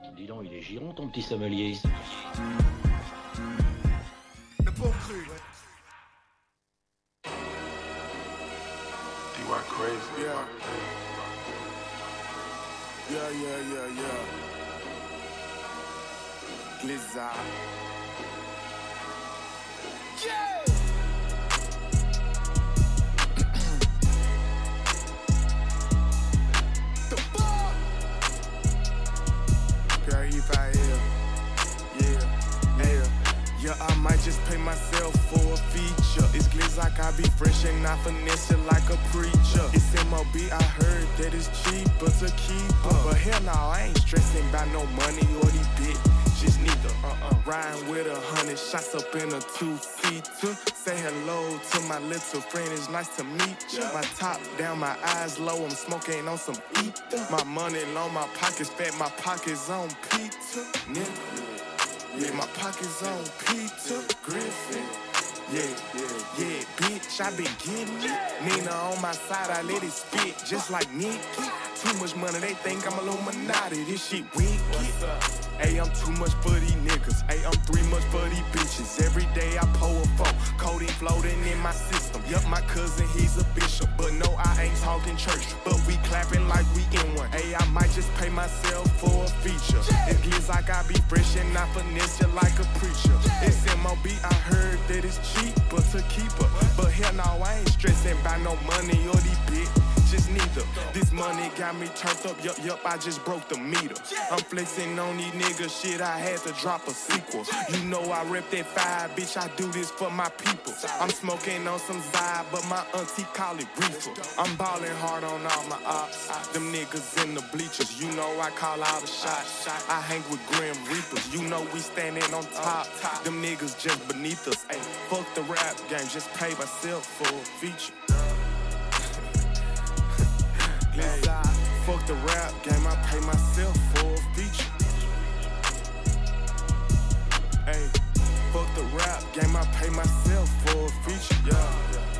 Dis donc, il est giron ton petit sommelier. Le bon cru, ouais. D-Rock crazy. Yeah. Yeah. Blizzard. Yeah! The fuck? P-R-E-5-L. Yeah, I might just pay myself for a feature. It's Glizzock, I be fresh and I finesse it like a preacher. It's MOB, I heard that it's cheaper to keep up. But hell no, I ain't stressing about no money or these bitches neither. Riding with 100 shots up in a 2-seater. Say hello to my little friend, it's nice to meet you. My top down, my eyes low, I'm smoking on some ether. My money long, my pockets fat, my pockets on pizza. Nigga. Yeah, my pockets on Peter Griffin. Yeah, bitch, I been getting it. Nina on my side, I let it spit just like Nicky. Too much money, they think I'm Illuminati. This shit wicked. Hey, I'm too much for these niggas. Hey, I'm 3 much for these bitches. Every day I pour a 4, codeine floating in my system. Yup, my cousin, he's a bishop. But no, I ain't talking church. But we clapping like we in one. Hey, I might just pay myself for a feature. It gets like I be fresh and I finesse you like a preacher. It's MOB, I heard that it's cheaper to keep up. But hell no, I ain't stressing about no money or these bitches neither. This money got me turned up, yup, I just broke the meter. I'm flexing on these niggas, shit, I had to drop a sequel. You know I rep that 5, bitch, I do this for my people. I'm smoking on some Zyme, but my auntie call it reefer. I'm ballin' hard on all my ops, them niggas in the bleachers. You know I call all the shots, I hang with Grim Reapers. You know we standing on top, them niggas just beneath us. Ay, fuck the rap game, just pay myself for a feature. Hey, fuck the rap game, I pay myself for a feature. Hey, fuck the rap game, I pay myself for a feature. Yeah.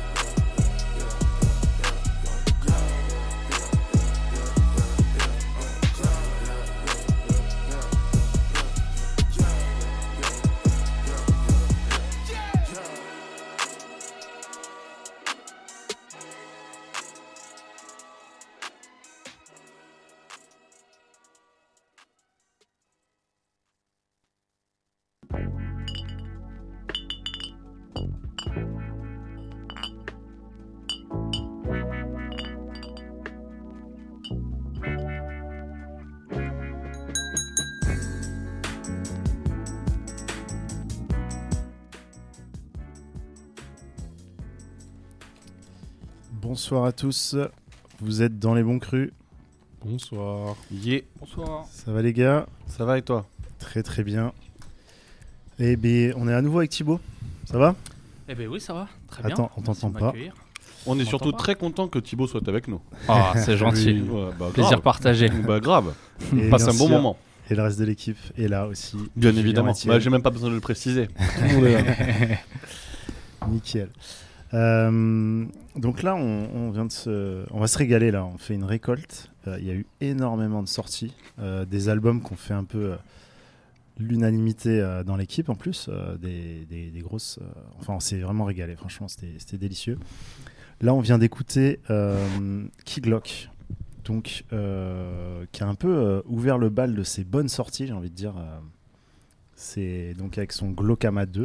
Bonsoir à tous, vous êtes dans les bons crus. Bonsoir. Bonsoir. Ça va les gars? Ça va et toi? Très très bien. Eh bien, on est à nouveau avec Thibaut. Ça va? Eh ben oui, ça va. Très bien. Attends, on t'entend pas. On est surtout très content que Thibaut soit avec nous. Ah, c'est gentil. Ouais, bah, Plaisir grave. partagé. Bah grave. Et On passe bien un bon sûr, moment. Et le reste de l'équipe est là aussi. Bien Julien évidemment. Etienne. Bah, j'ai même pas besoin de le préciser. Tout le monde est là. Nickel. Donc là, on va se régaler là. On fait une récolte. Il y a eu énormément de sorties, des albums qu'on fait un peu l'unanimité dans l'équipe en plus, des grosses. Enfin, on s'est vraiment régalé. Franchement, c'était délicieux. Là, on vient d'écouter Kid Glock, donc qui a un peu ouvert le bal de ses bonnes sorties, j'ai envie de dire. C'est donc avec son Glockama 2.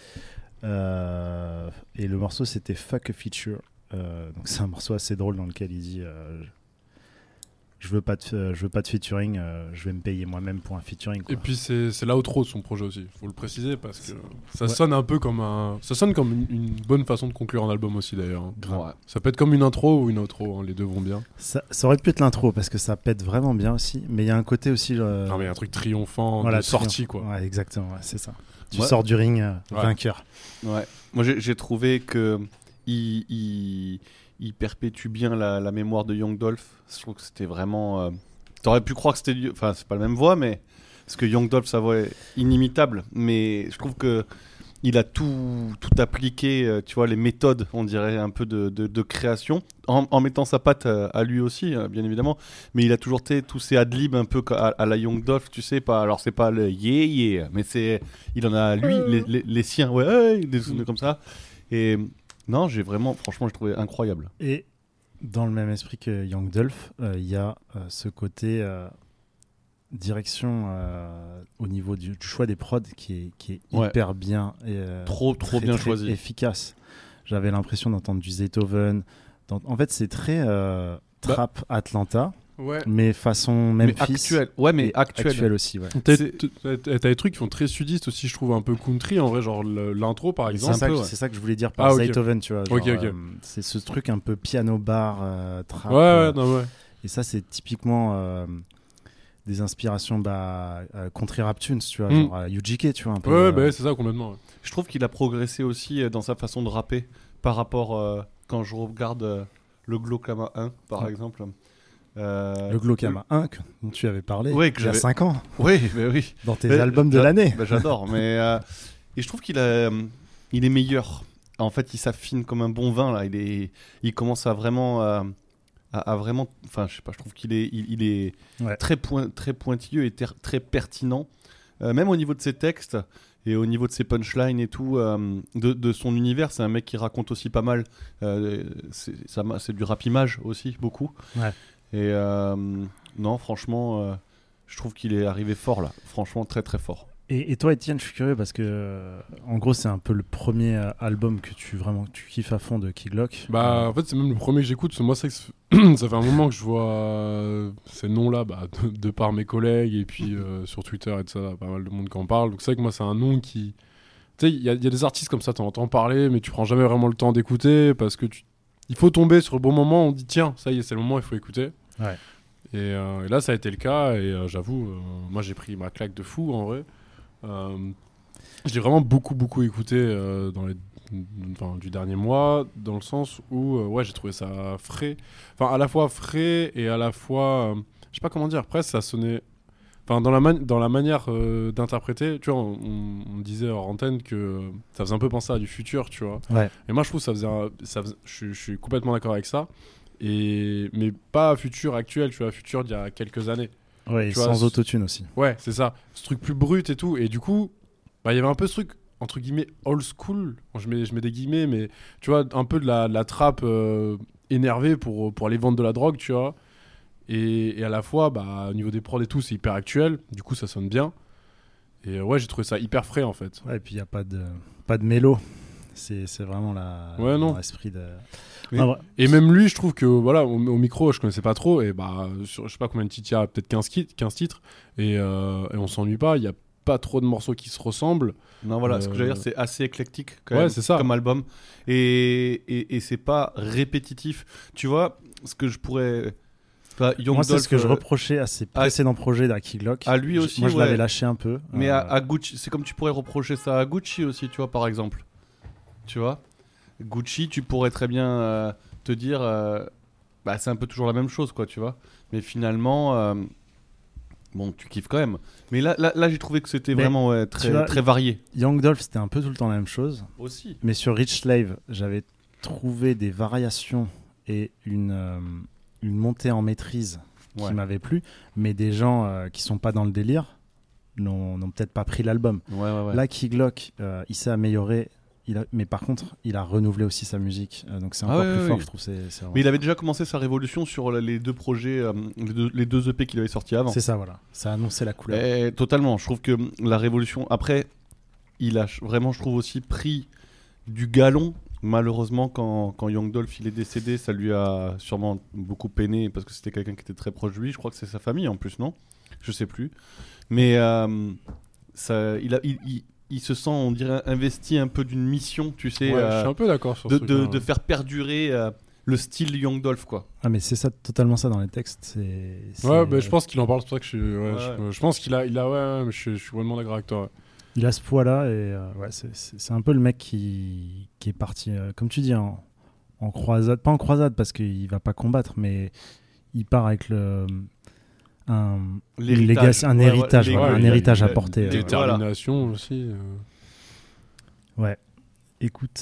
Et le morceau c'était Fuck a Feature, donc c'est un morceau assez drôle dans lequel il dit je veux pas de featuring, je vais me payer moi-même pour un featuring quoi. Et puis c'est l'outro de son projet aussi, faut le préciser parce que ça sonne un peu comme une bonne façon de conclure un album aussi d'ailleurs. Grave. Ça peut être comme une intro ou une outro, hein, les deux vont bien. Ça aurait pu être l'intro parce que ça pète vraiment bien aussi, mais il y a un côté aussi Non mais il y a un truc triomphant, voilà, de sortie quoi. Ouais, exactement, ouais, c'est ça. Tu Ouais. sors du ring Ouais. vainqueur. Ouais. Moi j'ai trouvé que il perpétue bien la mémoire de Young Dolph. Je trouve que c'était vraiment. T'aurais pu croire que c'était. Enfin, c'est pas la même voix, mais. Parce que Young Dolph, sa voix est inimitable. Mais je trouve que il a tout appliqué, tu vois, les méthodes, on dirait, un peu de création, en mettant sa patte à lui aussi, bien évidemment. Mais il a toujours tous ces adlibs un peu à la Young Dolph, tu sais. Alors, c'est pas le yeah, mais il en a, lui, les siens, des trucs comme ça. Et non, franchement, j'ai trouvé incroyable. Et dans le même esprit que Young Dolph, il y a ce côté direction au niveau du choix des prods qui est hyper bien et trop bien choisi, efficace. J'avais l'impression d'entendre du Zaytoven. En fait, c'est très trap Atlanta. Ouais. Mais façon Memphis. Mais actuel aussi. Ouais. T'as des trucs qui font très sudistes aussi, je trouve, un peu country en vrai, genre l'intro par exemple. C'est ça que je voulais dire par Zaytoven, tu vois. Genre, c'est ce truc un peu piano bar, trap. Ouais. Et ça, c'est typiquement des inspirations country rap tunes, tu vois, genre UGK, tu vois, un peu. Ouais, c'est ça complètement. Ouais. Je trouve qu'il a progressé aussi dans sa façon de rapper par rapport quand je regarde le Glaucama 1, par exemple. Le Glaucama 1 dont tu avais parlé il y a 5 ans. Oui. Dans tes albums de l'année. J'adore. Et je trouve qu'il est meilleur. En fait, il s'affine comme un bon vin là. Il commence à vraiment, enfin, je sais pas. Je trouve qu'il est très pointilleux et très pertinent. Même au niveau de ses textes et au niveau de ses punchlines et tout, de son univers. C'est un mec qui raconte aussi pas mal. C'est du rap image aussi beaucoup. Ouais. Et non, franchement, je trouve qu'il est arrivé fort là. Franchement, très très fort. Et toi, Étienne, je suis curieux parce que en gros, c'est un peu le premier album que tu kiffes à fond de Kid Glock. En fait, c'est même le premier que j'écoute. Parce que moi, ça fait un moment que je vois ces noms-là de par mes collègues et puis sur Twitter et tout ça, pas mal de monde qui en parle. Donc c'est vrai que moi, c'est un nom qui... Tu sais, il y a des artistes comme ça, t'en entends parler, mais tu prends jamais vraiment le temps d'écouter parce que il faut tomber sur le bon moment, on dit tiens, ça y est, c'est le moment, il faut écouter. Ouais. Et là, ça a été le cas, et j'avoue, moi j'ai pris ma claque de fou en vrai. J'ai vraiment beaucoup écouté du dernier mois, dans le sens où j'ai trouvé ça frais. Enfin, à la fois frais et à la fois, je sais pas comment dire, presque ça sonnait. Enfin, dans la manière d'interpréter, tu vois, on disait hors antenne que ça faisait un peu penser à du futur, tu vois. Ouais. Et moi, je trouve je suis complètement d'accord avec ça. Mais pas futur actuel, tu vois, futur d'il y a quelques années. Ouais, et sans autotune aussi. Ouais, c'est ça. Ce truc plus brut et tout. Et du coup, il y avait un peu ce truc, entre guillemets, old school. Bon, je mets des guillemets, mais tu vois, un peu de la trappe énervée pour aller vendre de la drogue, tu vois. Et à la fois, au niveau des prods et tout, c'est hyper actuel. Du coup, ça sonne bien. Et j'ai trouvé ça hyper frais, en fait. Ouais, et puis il n'y a pas de mélo. C'est vraiment l'esprit de... Et même lui, je trouve que, voilà, au micro, je connaissais pas trop. Et je sais pas combien de titres il y a, peut-être 15 titres. Et on s'ennuie pas. Il n'y a pas trop de morceaux qui se ressemblent. Non, voilà, ce que j'allais dire, c'est assez éclectique quand même, c'est ça. Comme album. Et c'est pas répétitif. Tu vois, ce que je pourrais... Moi, c'est ce que je reprochais à ses précédents projets d'Kid Glock. À lui aussi, moi, je l'avais lâché un peu. Mais à Gucci, c'est comme tu pourrais reprocher ça à Gucci aussi, tu vois, par exemple. Tu vois, Gucci, tu pourrais très bien te dire, c'est un peu toujours la même chose, quoi, tu vois. Mais finalement, tu kiffes quand même. Mais là j'ai trouvé que c'était vraiment très varié. Young Dolph, c'était un peu tout le temps la même chose. Aussi. Mais sur Rich Slave, j'avais trouvé des variations et une montée en maîtrise qui m'avait plu, mais des gens qui sont pas dans le délire n'ont peut-être pas pris l'album. Ouais. Là, Kid Glock, il s'est amélioré, mais par contre, il a renouvelé aussi sa musique, donc c'est encore plus fort, je trouve. Mais il avait déjà commencé sa révolution sur les deux projets, les deux EP qu'il avait sortis avant. C'est ça, voilà. Ça a annoncé la couleur. Et totalement. Je trouve que la révolution. Après, il a vraiment, je trouve aussi pris du galon. Malheureusement, quand Young Dolph il est décédé, ça lui a sûrement beaucoup peiné parce que c'était quelqu'un qui était très proche de lui. Je crois que c'est sa famille en plus, non ? Je sais plus. Mais il se sent, on dirait, investi un peu d'une mission, tu sais. Je suis un peu d'accord sur de faire perdurer le style Young Dolph, quoi. Ah, mais c'est ça, totalement ça dans les textes. Je pense qu'il en parle, c'est pour ça que je pense qu'il a mais je suis vraiment d'accord avec toi. Ouais. Il a ce poids-là et c'est un peu le mec qui est parti, comme tu dis, en croisade. Pas en croisade parce qu'il va pas combattre, mais il part avec un héritage à porter. Détermination aussi. Ouais. Écoute,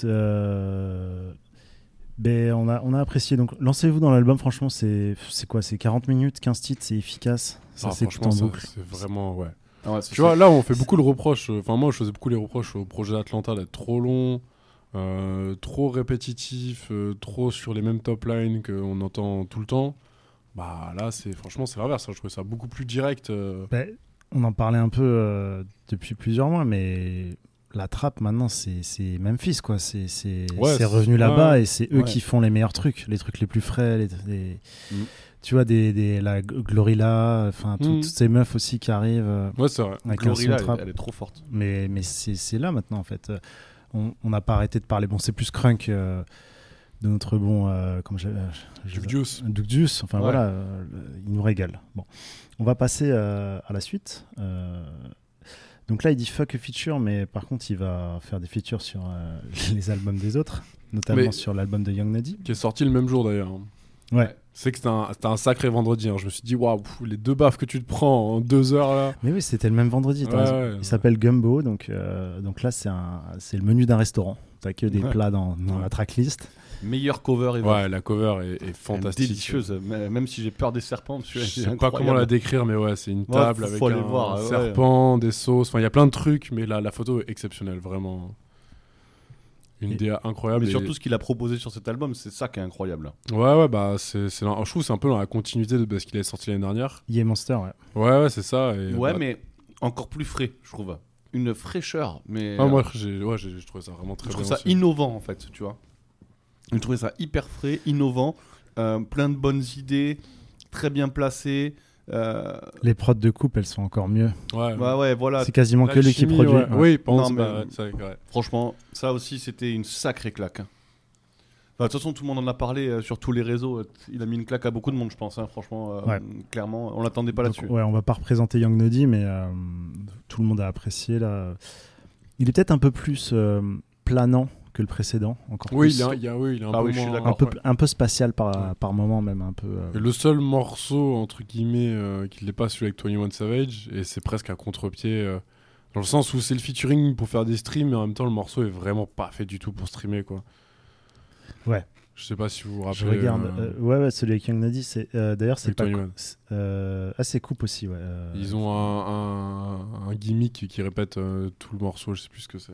on a apprécié. Donc, lancez-vous dans l'album. Franchement, c'est quoi ? C'est 40 minutes, 15 titres, c'est efficace. Ça, c'est tout en boucle. C'est vraiment, ouais. Ah ouais, Tu vois, là, on fait beaucoup le reproche. Enfin, moi, je faisais beaucoup les reproches au projet Atlanta d'être trop long, trop répétitif, trop sur les mêmes top lines qu'on entend tout le temps. Bah là, franchement, c'est l'inverse. Je trouvais ça beaucoup plus direct. On en parlait un peu depuis plusieurs mois, mais la trappe maintenant, c'est Memphis, quoi. C'est revenu là-bas et c'est eux qui font les meilleurs trucs, les trucs les plus frais. Tu vois, la Glorilla, enfin toutes ces meufs aussi qui arrivent. Ouais, c'est vrai. Glorilla, elle est trop forte. Mais c'est là maintenant, en fait. On n'a pas arrêté de parler. Bon, c'est plus crunk de notre bon Duke Deuce. Enfin voilà, il nous régale. Bon, on va passer à la suite. Donc là, il dit fuck a feature, mais par contre, il va faire des features sur les albums des autres, notamment sur l'album de Young Nuddy, qui est sorti le même jour d'ailleurs. Ouais. C'est que c'était un sacré vendredi. Je me suis dit, waouh, les 2 baffes que tu te prends en 2 heures là. Mais oui, c'était le même vendredi. Il s'appelle Gumbo, donc là, c'est le menu d'un restaurant. T'as que des plats dans la tracklist. Meilleure cover ever. Ouais, la cover est fantastique. Délicieuse, même si j'ai peur des serpents. Je sais pas comment la décrire, mais ouais, c'est une table avec un voir, serpent, des sauces. Enfin, il y a plein de trucs, mais la photo est exceptionnelle, vraiment. Une DA incroyable. Mais surtout, ce qu'il a proposé sur cet album, c'est ça qui est incroyable. Ouais, bah, je trouve que c'est un peu dans la continuité de ce qu'il a sorti l'année dernière. Yeah Monster, ouais, c'est ça. Et mais encore plus frais, je trouve. Une fraîcheur, mais. Moi, j'ai trouvé ça vraiment très bien. Je trouve ça innovant, en fait, tu vois. Je trouvais ça hyper frais, innovant, plein de bonnes idées, très bien placées. Les prods de coupe, elles sont encore mieux. Ouais, voilà. C'est quasiment que lui qui produit. Oui, pense. Franchement, ça aussi, c'était une sacrée claque. De toute façon, tout le monde en a parlé sur tous les réseaux. Il a mis une claque à beaucoup de monde, je pense. Franchement, clairement, on l'attendait pas là-dessus. Ouais, on va pas représenter Young Nuddy, mais tout le monde a apprécié là. Il est peut-être un peu plus planant que le précédent, encore plus. Il est un peu spatial par moment, même un peu. Et le seul morceau entre guillemets qui l'est pas, celui avec 21 Savage, et c'est presque à contre-pied dans le sens où c'est le featuring pour faire des streams, mais en même temps le morceau est vraiment pas fait du tout pour streamer, quoi. Ouais. Je sais pas si vous vous rappelez. Je regarde. Ouais, celui avec Young Nuddy, c'est d'ailleurs c'est pas. C'est coupe aussi, ouais. Ils ont un gimmick qui répète tout le morceau, je sais plus ce que c'est.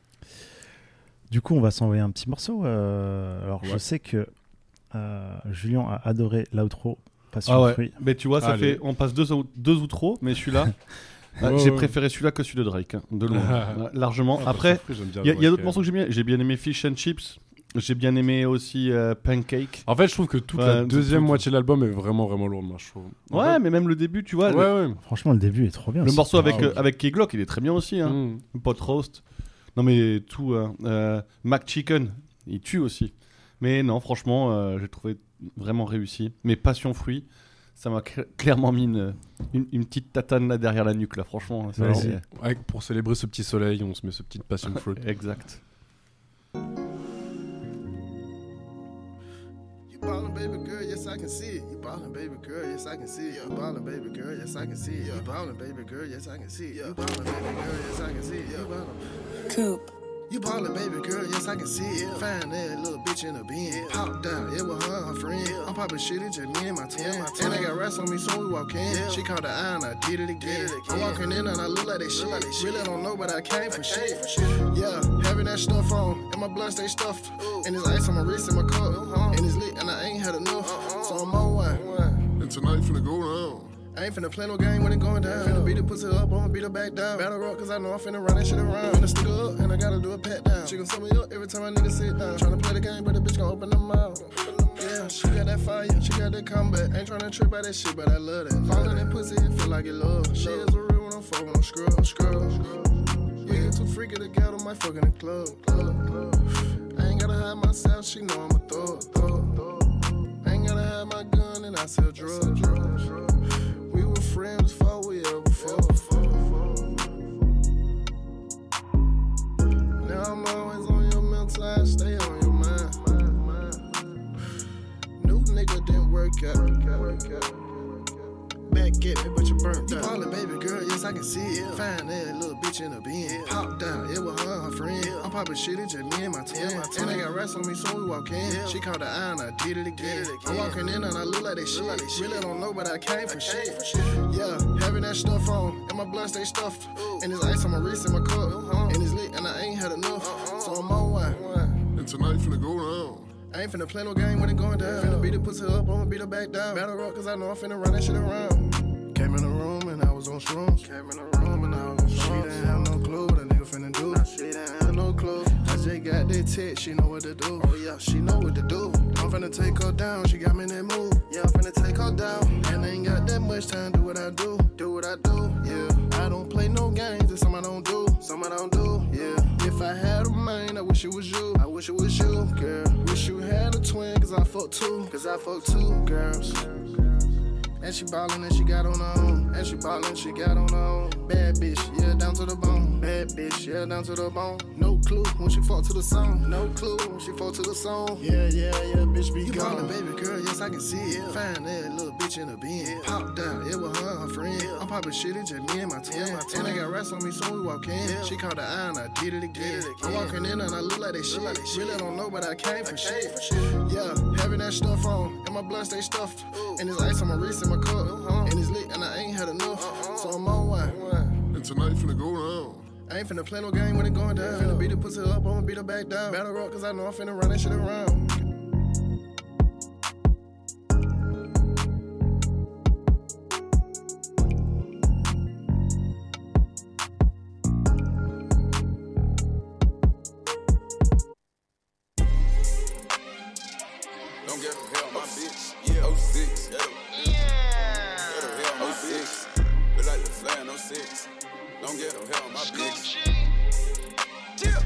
Du coup, on va s'envoyer un petit morceau. Alors, je sais que Julien a adoré l'outro Passion Fruit. Mais tu vois, on passe deux ou trop, mais celui-là, j'ai préféré celui-là que celui de Drake, de loin, largement. Après, il y a d'autres morceaux que j'aime bien. J'ai bien aimé Fish and Chips. J'ai bien aimé aussi Pancake. En fait, je trouve que toute la deuxième moitié de l'album est vraiment, vraiment lourde, moi, je trouve. Ouais, mais même le début, tu vois. Franchement, le début est trop bien. Le morceau avec Key Glock, il est très bien aussi. Pot Roast. Non, mais tout. Mac Chicken, il tue aussi. Mais non, franchement, j'ai trouvé vraiment réussi. Mais Passion Fruit, ça m'a clairement mis une petite tatane là derrière la nuque, là, franchement. Pour célébrer ce petit soleil, on se met ce petit Passion Fruit. Exact. Ballin', baby girl, yes I can see it. You ballin', baby girl, yes I can see it. You ballin', baby girl, yes I can see it. You ballin', baby girl, yes I can see it. You ballin', baby girl, yes I can see it. You ballin'. Coop. You ballin', baby girl, yes I can see it. Find that little bitch in the bin. Pop down, it was her and her friend. I'm poppin' shit, it's just me and my team. And I got rats on me, so we walk in. She caught the eye and I did it again. I'm walking in and I look like that shit. Really don't know, but I came for shit. Yeah, having that stuff on, and my blood stay stuffed. And there's ice on my wrist and my cup. And it's lit and I ain't had enough. So I'm on one. And tonight finna go down. I ain't finna play no game when it going down. Finna beat the pussy up, I'ma beat her back down. Battle up, cause I know I'm finna run that shit around. Finna stick her up, and I gotta do a pat down. She gon' sum me up every time I nigga sit down. Tryna play the game, but the bitch gon' open her mouth. Yeah, she got that fire, she got that combat. Ain't tryna trip by that shit, but I love that. Fallin' that pussy, it feel like it love. She is a real when I'm fuckin' on scrub. We get too freaky together, might fuck in the club. I ain't gotta hide myself, she know I'm a thug. I ain't gotta hide my gun, and I sell drugs. We were friends before we ever fought. Now I'm always on your mental side, stay on your mind. New nigga didn't work out. Back back at me, but you burnt out. You probably baby girl, yes, I can see it. Find that little bitch in the bin. Popped out, it was her and her friend. I'm popping shit, it's just me and my twin. And they got rats on me, so we walk in. She caught the eye and I did it again. I'm walking in and I look like that shit. Really don't know, but I came from shit. Yeah, having that stuff on, and my blood stay stuffed. And there's ice on my wrist and my cup. And it's lit, and I ain't had enough. So I'm on one. And tonight finna go down. I ain't finna play no game when it going down. Finna beat the pussy up, I'ma beat her back down. Battle rock, cause I know I'm finna run that shit around. Came in the room and I was on shrooms. Came in the room and I was on shrooms. She didn't have no clue what a nigga finna do. Nah, she didn't have no clue. I just got that text, she know what to do. Oh yeah, she know what to do. I'm finna take her down, she got me in that mood. Yeah, I'm finna take her down. And I ain't got that much time, do what I do. Do what I do, yeah. I don't play no games, it's something I don't do. Something I don't do, yeah. If I had a man, I wish it was you. I wish it was you, girl. Wish you had a twin, cause I fuck two. Cause I fuck two girls. And she ballin' and she got on her own. And she ballin', she got on her own. Bad bitch, yeah, down to the bone. Bad bitch, yeah, down to the bone. No clue when she fall to the song. No clue when she fall to the song. Yeah, bitch be gone. You baby girl, yes, I can see it. Find that little bitch in the bin. Popped out, it was her and her friend. I'm poppin' shit, it's just me and my twin. And they got rats on me, so we walk in. She caught the eye and I did it again. I'm walking in and I look like that shit. Really don't know, but I came from shit. Yeah, having that stuff on, and my blood stay stuffed. And there's ice on my wrist and my cup. And it's lit and I ain't had enough. So I'm on one. And tonight finna go down. I ain't finna play no game when it going down. Finna beat the pussy up, I'ma beat her back down. Battle rock, cause I know I'm finna run that shit around. Don't get no hell, my bitch. Yeah, 06. Yeah. Get no hell, my bitch. Feel like the flare, no 6. Don't get no hell, my bitch. Yeah.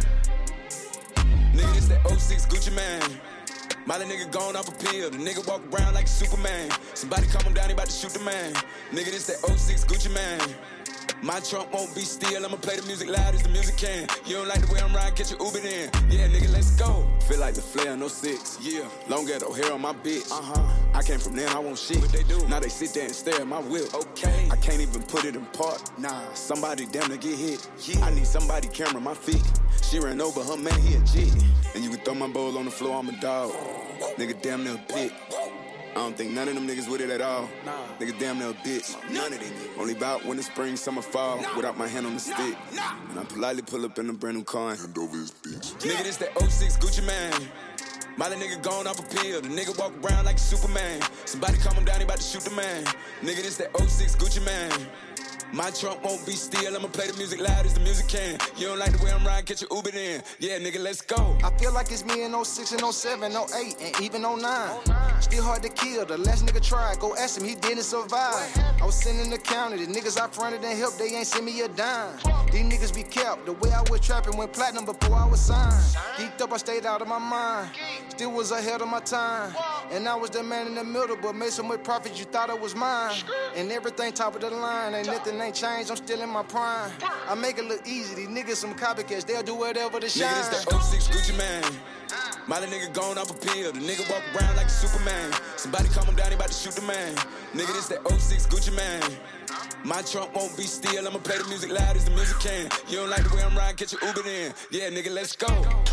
Nigga, this that 06 Gucci man. Molly nigga gone off a pill. The nigga walk around like a Superman. Somebody calm him down, he about to shoot the man. Nigga, this that 06 Gucci man. My trunk won't be still, I'ma play the music loud as the music can. You don't like the way I'm riding, catch your Uber then. Yeah, nigga, let's go. Feel like the flare, no 6. Yeah, long ghetto hair on my bitch. I came from there, I want shit. What they do? Now they sit there and stare at my whip. Okay, I can't even put it in park. Nah, somebody damn to get hit. Yeah. I need somebody camera my feet. She ran over her man, he a G. And you can throw my bowl on the floor, I'm a dog. Nigga damn near a pit. I don't think none of them niggas with it at all. Nigga damn near a bitch. None of them. Only bout when the spring, summer, fall. Without my hand on the stick. And I politely pull up in a brand new car and hand over his bitch. Nigga, this that 06 Gucci man. Molly nigga gone off a pill. The nigga walk around like a Superman. Somebody calm him down, he about to shoot the man. Nigga, this that 06 Gucci man. My trunk won't be still, I'ma play the music loud as the music can. You don't like the way I'm riding, catch your Uber then. Yeah, nigga, let's go. I feel like it's me in 06 and 07, 08, and even 09. Still hard to kill, the last nigga tried, go ask him, he didn't survive. I was sitting in the county, the niggas I fronted and helped, they ain't send me a dime. These niggas be kept, the way I was trapping went platinum before I was signed. Geeked up, I stayed out of my mind, still was ahead of my time. And I was the man in the middle, but made so much profit you thought it was mine. And everything top of the line, ain't nothing ain't changed, I'm still in my prime. I make it look easy, these niggas some copycats, they'll do whatever to shine. Nigga, this that 06 Gucci man. Molly nigga gone off a pill, the nigga walk around like a Superman. Somebody calm him down, he about to shoot the man. Nigga, this that 06 Gucci man. My trunk won't be still, I'ma play the music loud as the music can. You don't like the way I'm riding, catch your Uber then. Yeah, nigga, let's go.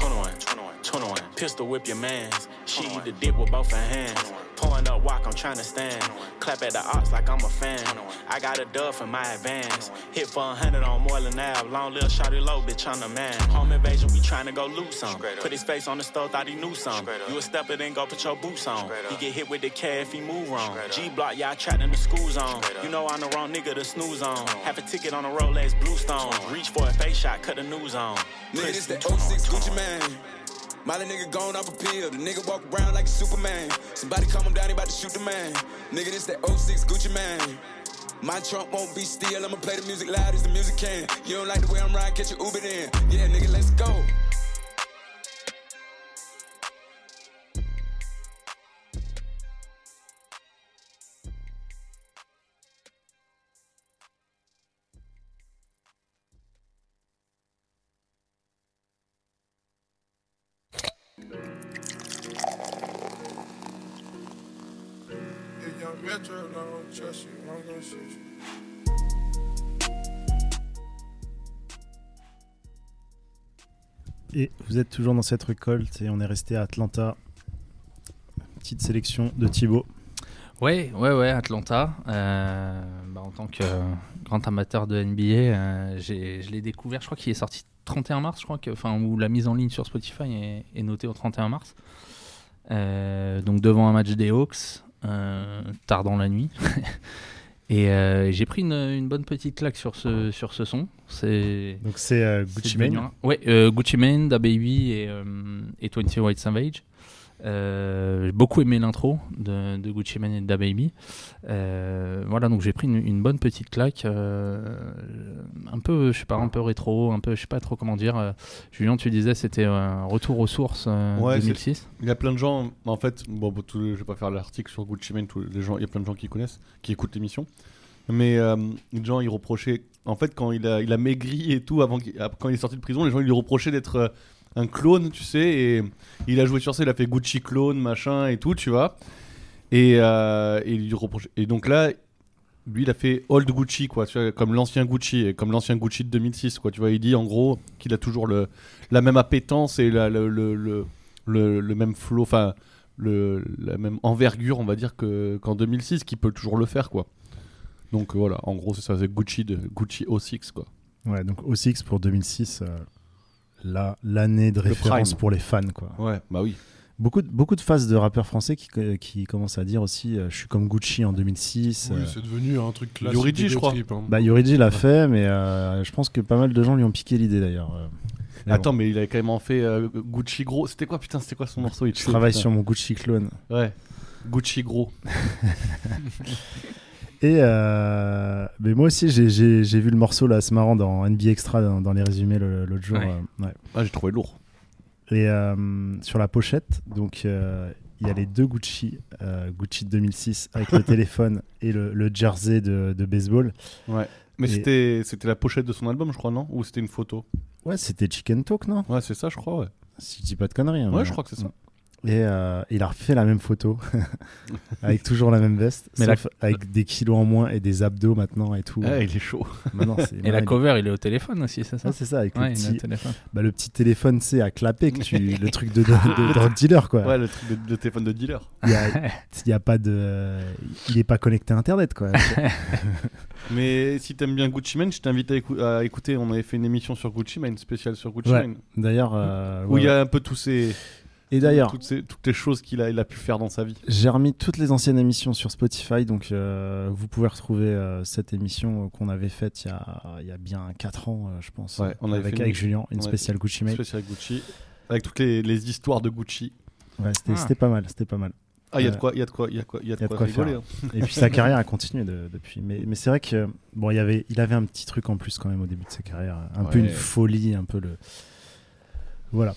21, pistol whip your mans. She eat the dick with both her hands. Pouring up walk, I'm tryna stand. Clap at the ox like I'm a fan. I got a dub for my advance. Hit for 100 on Moreland Ave. Long little shawty low, bitch, I'm the man. Home invasion, we tryna go loot some. Put his face on the stove, thought he knew some. You a stepper, then go put your boots on. He get hit with the K if he move wrong. G-block, y'all trapped in the school zone. You know I'm the wrong nigga to snooze on. Have a ticket on the Rolex Bluestone. Reach for a face shot, cut the news on. Nigga, this that 06 Gucci man. Molly nigga gone off a pill, the nigga walk around like a Superman. Somebody calm him down, he about to shoot the man. Nigga, this that 06 Gucci man. My trunk won't be still, I'ma play the music loud as the music can. You don't like the way I'm riding, catch your Uber then. Yeah, nigga, let's go. I met you, I don't trust you, I'm gonna shoot you. Et vous êtes toujours dans cette récolte et on est resté à Atlanta. Petite sélection de Thibaut. Ouais, Atlanta. En tant que grand amateur de NBA, je l'ai découvert, je crois qu'il est sorti 31 mars, je crois où la mise en ligne sur Spotify est notée au 31 mars. Donc devant un match des Hawks, tard dans la nuit. Et j'ai pris une bonne petite claque sur ce son. Donc c'est Gucci Mane. Ouais, Gucci Mane, DaBaby et 20 White Savage. J'ai beaucoup aimé l'intro de Gucci Mane et de DaBaby. Voilà, donc j'ai pris une bonne petite claque, un peu rétro, un peu, je sais pas trop comment dire. Julien, tu disais c'était un retour aux sources 2006. Il y a plein de gens, en fait, je vais pas faire l'article sur Gucci Mane, il y a plein de gens qui connaissent, qui écoutent l'émission. Mais les gens, ils reprochaient, en fait, quand il a maigri et tout, quand il est sorti de prison, les gens ils lui reprochaient d'être un clone, tu sais, et il a joué sur ça, il a fait Gucci clone, machin et tout, tu vois. Et il lui reprochait. Et donc là, lui, il a fait Old Gucci, quoi, tu vois, comme l'ancien Gucci, et comme l'ancien Gucci de 2006, quoi. Tu vois, il dit en gros qu'il a toujours la même appétence et le même flow, enfin, la même envergure, on va dire, qu'en 2006, qu'il peut toujours le faire, quoi. Donc voilà, en gros, c'est ça, c'est Gucci 06, quoi. Ouais, donc 06 pour 2006. L'année de référence pour les fans, quoi. Ouais, bah oui. Beaucoup de phases de rappeurs français qui commencent à dire aussi je suis comme Gucci en 2006. Oui, c'est devenu un truc classique. Yoriji, je crois. Yoriji l'a fait, mais je pense que pas mal de gens lui ont piqué l'idée d'ailleurs. Attends, mais il avait quand même fait Gucci Gros. C'était quoi son morceau? Je travaille sur mon Gucci clone. Ouais, Gucci Gros. Et mais moi aussi j'ai vu le morceau là, c'est marrant, dans NBA Extra dans les résumés l'autre jour. Ouais. Ah, j'ai trouvé lourd. Et sur la pochette, donc il y a les deux Gucci de 2006 avec le téléphone et le jersey de baseball. Ouais. Mais c'était la pochette de son album, je crois, non? Ou c'était une photo? Ouais, c'était Chicken Talk, non? Ouais, c'est ça, je crois, ouais. Si je dis pas de conneries. Hein, ouais, je crois que c'est ça. Et il a refait la même photo avec toujours la même veste, mais avec des kilos en moins et des abdos maintenant et tout. Ah, il est chaud. Maintenant, et la cover, il est au téléphone aussi, c'est ça? Ah, c'est ça, avec le petit téléphone, c'est à clapper, le truc de drug dealer, quoi. Ouais, le truc de téléphone de dealer. Il y a pas de, il est pas connecté à Internet, quoi. Mais si t'aimes bien Gucci Mane, je t'invite à écouter. On avait fait une émission sur Gucci Mane, spéciale sur Gucci Mane. D'ailleurs, où il y a un peu tous ces. Et d'ailleurs, toutes les choses qu'il a pu faire dans sa vie. J'ai remis toutes les anciennes émissions sur Spotify, donc vous pouvez retrouver cette émission qu'on avait faite il y a bien 4 ans, je pense. Ouais, on avait avec Julien, une spéciale Gucci Mane. Spéciale Gucci, avec toutes les histoires de Gucci. Ouais, c'était pas mal, Ah, il y a de quoi rigoler. Hein. Et puis sa carrière a continué depuis. Mais c'est vrai que bon, il avait un petit truc en plus quand même au début de sa carrière, un peu une folie, un peu le. Voilà.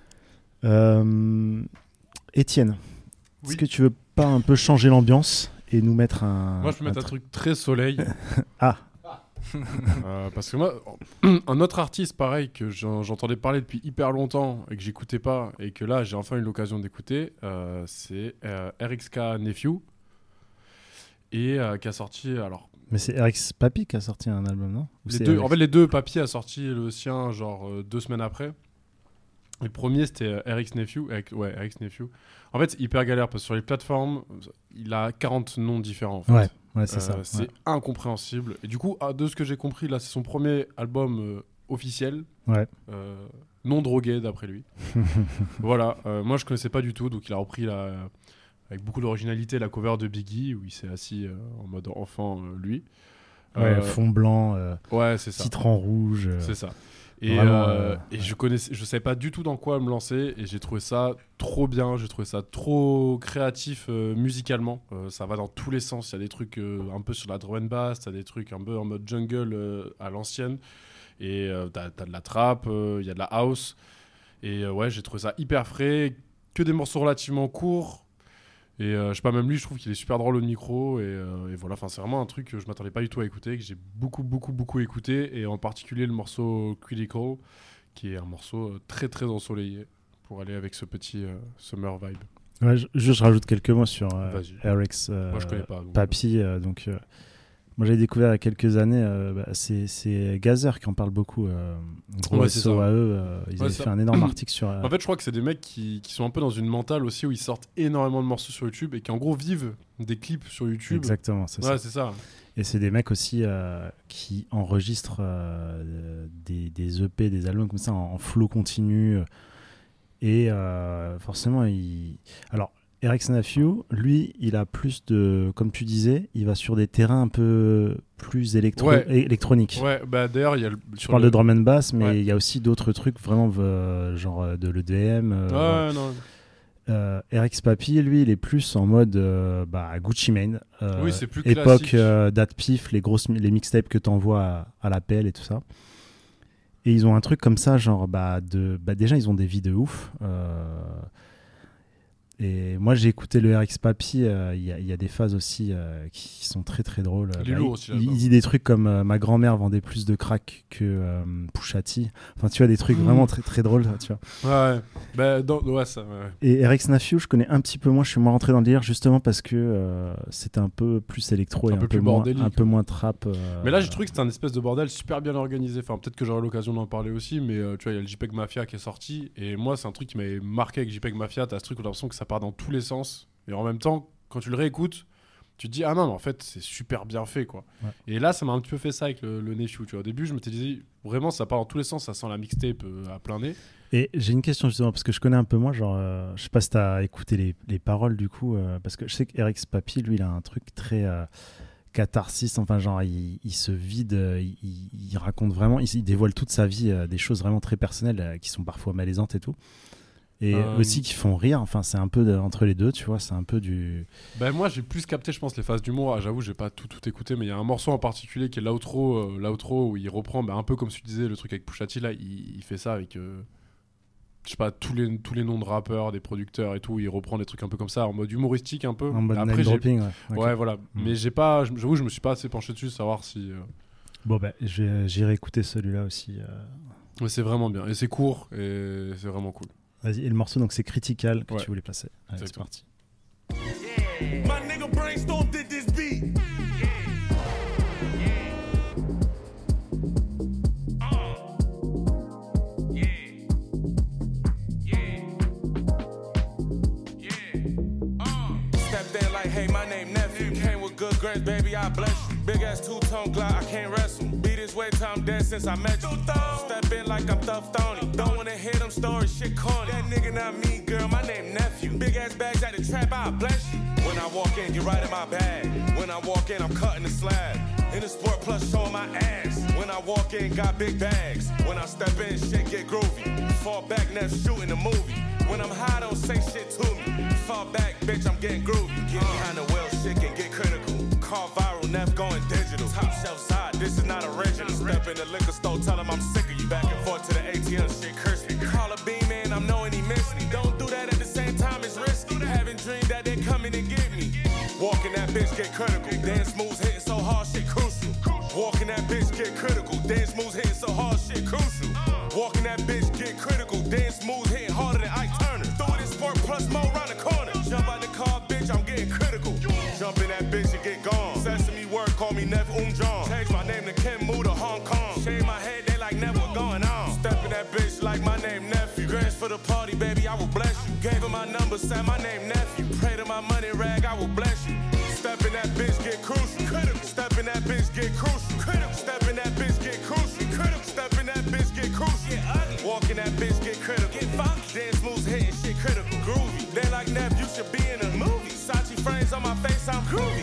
Étienne, est-ce que tu veux pas un peu changer l'ambiance et nous mettre un. Moi, je vais mettre un truc très soleil. Ah. Parce que moi, un autre artiste pareil que j'entendais parler depuis hyper longtemps et que j'écoutais pas et que là j'ai enfin eu l'occasion d'écouter, c'est RXK Nephew et qui a sorti alors. Mais c'est RX Papi qui a sorti un album, non? En fait, les deux, Papi a sorti le sien genre 2 semaines après. Et le premier c'était RX Nephew. RX Nephew. En fait, c'est hyper galère parce que sur les plateformes, il a 40 noms différents. En fait. Ouais, c'est ça. C'est incompréhensible. Et du coup, de ce que j'ai compris, là, c'est son premier album officiel. Ouais. Non drogué, d'après lui. Voilà. Moi, je connaissais pas du tout. Donc, il a repris avec beaucoup d'originalité la cover de Biggie où il s'est assis en mode enfant, lui. Ouais, fond blanc. Ouais, c'est ça. Citron rouge. C'est ça. Et je savais pas du tout dans quoi me lancer et j'ai trouvé ça trop bien, j'ai trouvé ça trop créatif musicalement, ça va dans tous les sens, il y a des trucs un peu sur la drum and bass, t'as des trucs un peu en mode jungle à l'ancienne et t'as de la trap, il y a de la house et ouais, j'ai trouvé ça hyper frais, que des morceaux relativement courts. Et je sais pas, même lui, je trouve qu'il est super drôle au micro. Et voilà, c'est vraiment un truc que je m'attendais pas du tout à écouter, que j'ai beaucoup écouté. Et en particulier le morceau Critical, qui est un morceau très très ensoleillé pour aller avec ce petit summer vibe. Ouais, je rajoute quelques mots sur RX Moi, je connais pas. Papi. Moi, j'avais découvert il y a quelques années, c'est Gazer qui en parle beaucoup. Gros SO à eux, ils avaient fait un énorme article sur. En fait, je crois que c'est des mecs qui sont un peu dans une mentale aussi où ils sortent énormément de morceaux sur YouTube et qui en gros vivent des clips sur YouTube. Exactement, c'est ça. Ouais, c'est ça. Et c'est des mecs aussi qui enregistrent des EP, des albums comme ça en flow continu. Et forcément, alors, RX Nephew, lui, il a plus de, comme tu disais, il va sur des terrains un peu plus électroniques. Ouais, bah d'ailleurs, il y a je parle de drum and bass, mais il y a aussi d'autres trucs vraiment genre de l'EDM. Non. RX Papi, lui, il est plus en mode Gucci Mane. Oui, c'est plus époque classique. date pif, les mixtapes que t'envoies à l'appel et tout ça. Et ils ont un truc comme ça, genre déjà ils ont des vies de ouf. Et moi j'ai écouté le RX Papi, il y a des phases aussi qui sont très très drôles. Il est lourd aussi, il dit des trucs comme ma grand-mère vendait plus de crack que Pusha T. Enfin tu vois, des trucs vraiment très très drôles, tu vois. Ouais. Ça. Ouais. Et RX Nephew, je connais un petit peu moins, je suis moins rentré dans le délire justement parce que c'était un peu plus électro et un peu moins trap. Mais là j'ai trouvé que c'était un espèce de bordel super bien organisé. Enfin peut-être que j'aurai l'occasion d'en parler aussi, mais tu vois il y a le JPEG Mafia qui est sorti et moi c'est un truc qui m'avait marqué avec JPEG Mafia. T'as ce truc où t'as l'impression que ça part dans tous les sens et en même temps quand tu le réécoutes tu te dis ah non mais en fait c'est super bien fait quoi. Ouais. Et là ça m'a un petit peu fait ça avec le Nephew, tu vois. Au début je me disais vraiment ça part dans tous les sens, ça sent la mixtape à plein nez. Et j'ai une question justement parce que je connais un peu moins, genre je sais pas si t'as écouté les paroles du coup, parce que je sais que RX Papi lui il a un truc très catharsis, enfin genre il se vide, il raconte vraiment, il dévoile toute sa vie, des choses vraiment très personnelles qui sont parfois malaisantes et tout. Et aussi qui font rire, enfin c'est un peu entre les deux, tu vois, c'est un peu du... moi j'ai plus capté je pense les phases d'humour, j'avoue j'ai pas tout écouté, mais il y a un morceau en particulier qui est l'outro où il reprend un peu comme tu disais le truc avec Pusha T là, il fait ça avec je sais pas tous les noms de rappeurs, des producteurs et tout, il reprend des trucs un peu comme ça en mode humoristique un peu. En mode name dropping, ouais. Okay. Ouais voilà, mais j'avoue je me suis pas assez penché dessus savoir si... Bon j'irai écouter celui-là aussi. Mais c'est vraiment bien, et c'est court, et c'est vraiment cool. Vas-y, et le morceau, donc c'est Critical que tu voulais placer. Allez, c'est parti. My nigga Brainstorm did this beat. Stepped in like, hey, my name Nephew. Came with good grades, baby, I bless you. Big ass two-tone Glock, I can't wrestle. Be this way till I'm dead since I met you. Step in like I'm Thuff Thony. Don't wanna hear them stories, shit corny. That nigga not me, girl, my name Nephew. Big ass bags at the trap, I bless you. When I walk in, get right in my bag. When I walk in, I'm cutting the slab. In the Sport Plus, showing my ass. When I walk in, got big bags. When I step in, shit get groovy. Fall back, Neff shooting a movie. When I'm high, don't say shit to me. Fall back, bitch, I'm getting groovy. Get behind the wheel, shit can get critical. Call viral, Neff going digital. Top shelf side, this is not original. Step in the liquor store, tell him I'm sick of you. Back and forth to the ATM, shit curse me. Call a beam in, I'm knowing he missed me. Don't do that at the same time, it's risky. Having dreamed that they coming and get me. Walking that bitch, get critical. Dance moves hitting so hard, shit crucial. Walking that bitch, get critical. Dance moves hitting so hard, shit crucial. Walking that bitch, get critical. Dance moves hitting harder than Ike Turner. Throw it in Sport Plus mode round the corner. Jump out the car, bitch, I'm getting critical. Jump in that bitch and get gone. Sesame word, call me Neff John. Change my name to Ken Mu to Hong Kong. Shave my head, they like Neff, what going on? Step in that bitch like my name Nephew. Grants for the party, baby, I will bless you. Gave her my number, said my name Nephew. Pray to my money rag, I will bless you. Step in that bitch, get crucial. Critical. Step in that bitch, get crucial. Critical. Step in that bitch, get crucial. Critical. Step in that bitch, get crucial. Get ugly. Walk in that bitch, get critical. Get funky. Dance moves hitting shit critical. Groovy. They like Neff, you should be in a movie. Sachi frames on my face, I'm groovy.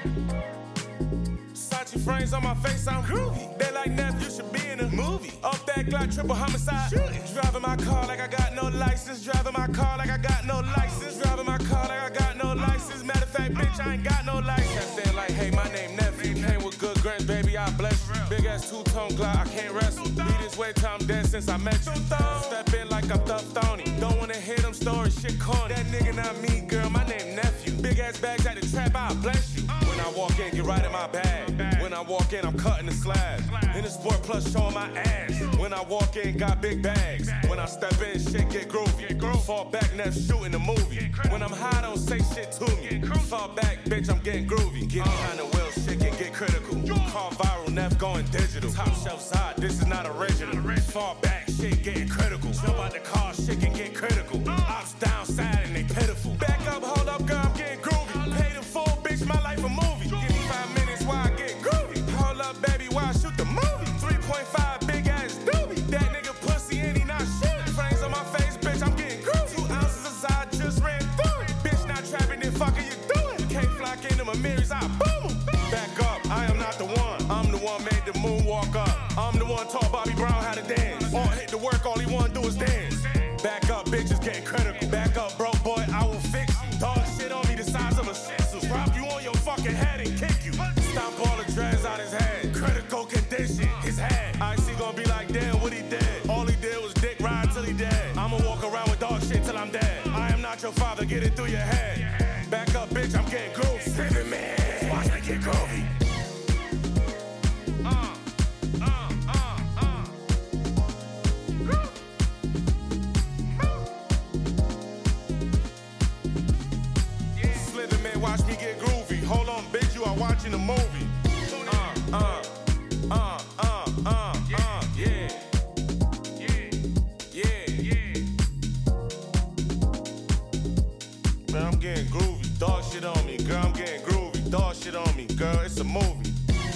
Sachi frames on my face, I'm groovy. They like Neff, you should be in a movie. Up that Glock, triple homicide. Shooting. Driving my car like I got no license. Driving my car like I got no license. Driving my car like I got no license. Matter of fact, bitch, I ain't got no license. Stand like, hey, my name Nephew. Came with good grants, baby, I bless you. Big ass two-tone Glock, I can't wrestle. Be this way till I'm dead since I met you. Step in like I'm Thuff Thony. Don't wanna hear them stories, shit corny. That nigga not me, girl, my name Nephew. Big ass bags at the trap, I bless you. When I walk in, get right in my bag. When I walk in, I'm cutting the slab. In the Sport Plus, showing my ass. When I walk in, got big bags. When I step in, shit get groovy. Fall back, never shooting the movie. When I'm high, don't say shit to me. Fall back, bitch, I'm getting groovy. Get behind the wheel, shit can get critical. Call viral, never going digital. Top shelf side, this is not original. Fall back, shit getting critical. Jump out the car, shit can get critical. Ops down sad and they pitiful. Back up, hold up, girl, I'm getting groovy. Pay the full, bitch, my life a movie. Give me 5 minutes while I get groovy. Hold up, baby, while I shoot the movie. 3.5 big ass doobie. That nigga pussy and he not shooting. Frames on my face, bitch, I'm getting groovy. 2 ounces aside, just ran through it. Bitch, not trapping, then fuck are you doing? Can't flock into my mirrors, I boom. Back up, I am not the one. I'm the one made the moon walk up. I'm the one taught Bobby Brown how to dance. All hit the work, all he wanna do is dance. Back up, bitches getting critical. Back up, broke boy, I will fix you. Dog shit on me the size of a shih tzu. Drop you on your fucking head and kick you. Stomp all the dreads out his head. Critical condition, his head. I see gonna be like, damn, what he did. All he did was dick ride till he dead. I'ma walk around with dog shit till I'm dead. I am not your father, get it through your head. Back up, bitch, I'm getting groovy. Seven man, watch me get groovy. Watch me get groovy. Hold on, bitch, you are watching a movie. Yeah. Man, I'm getting groovy. Dog shit on me, girl. I'm getting groovy. Dog shit on me, girl. It's a movie.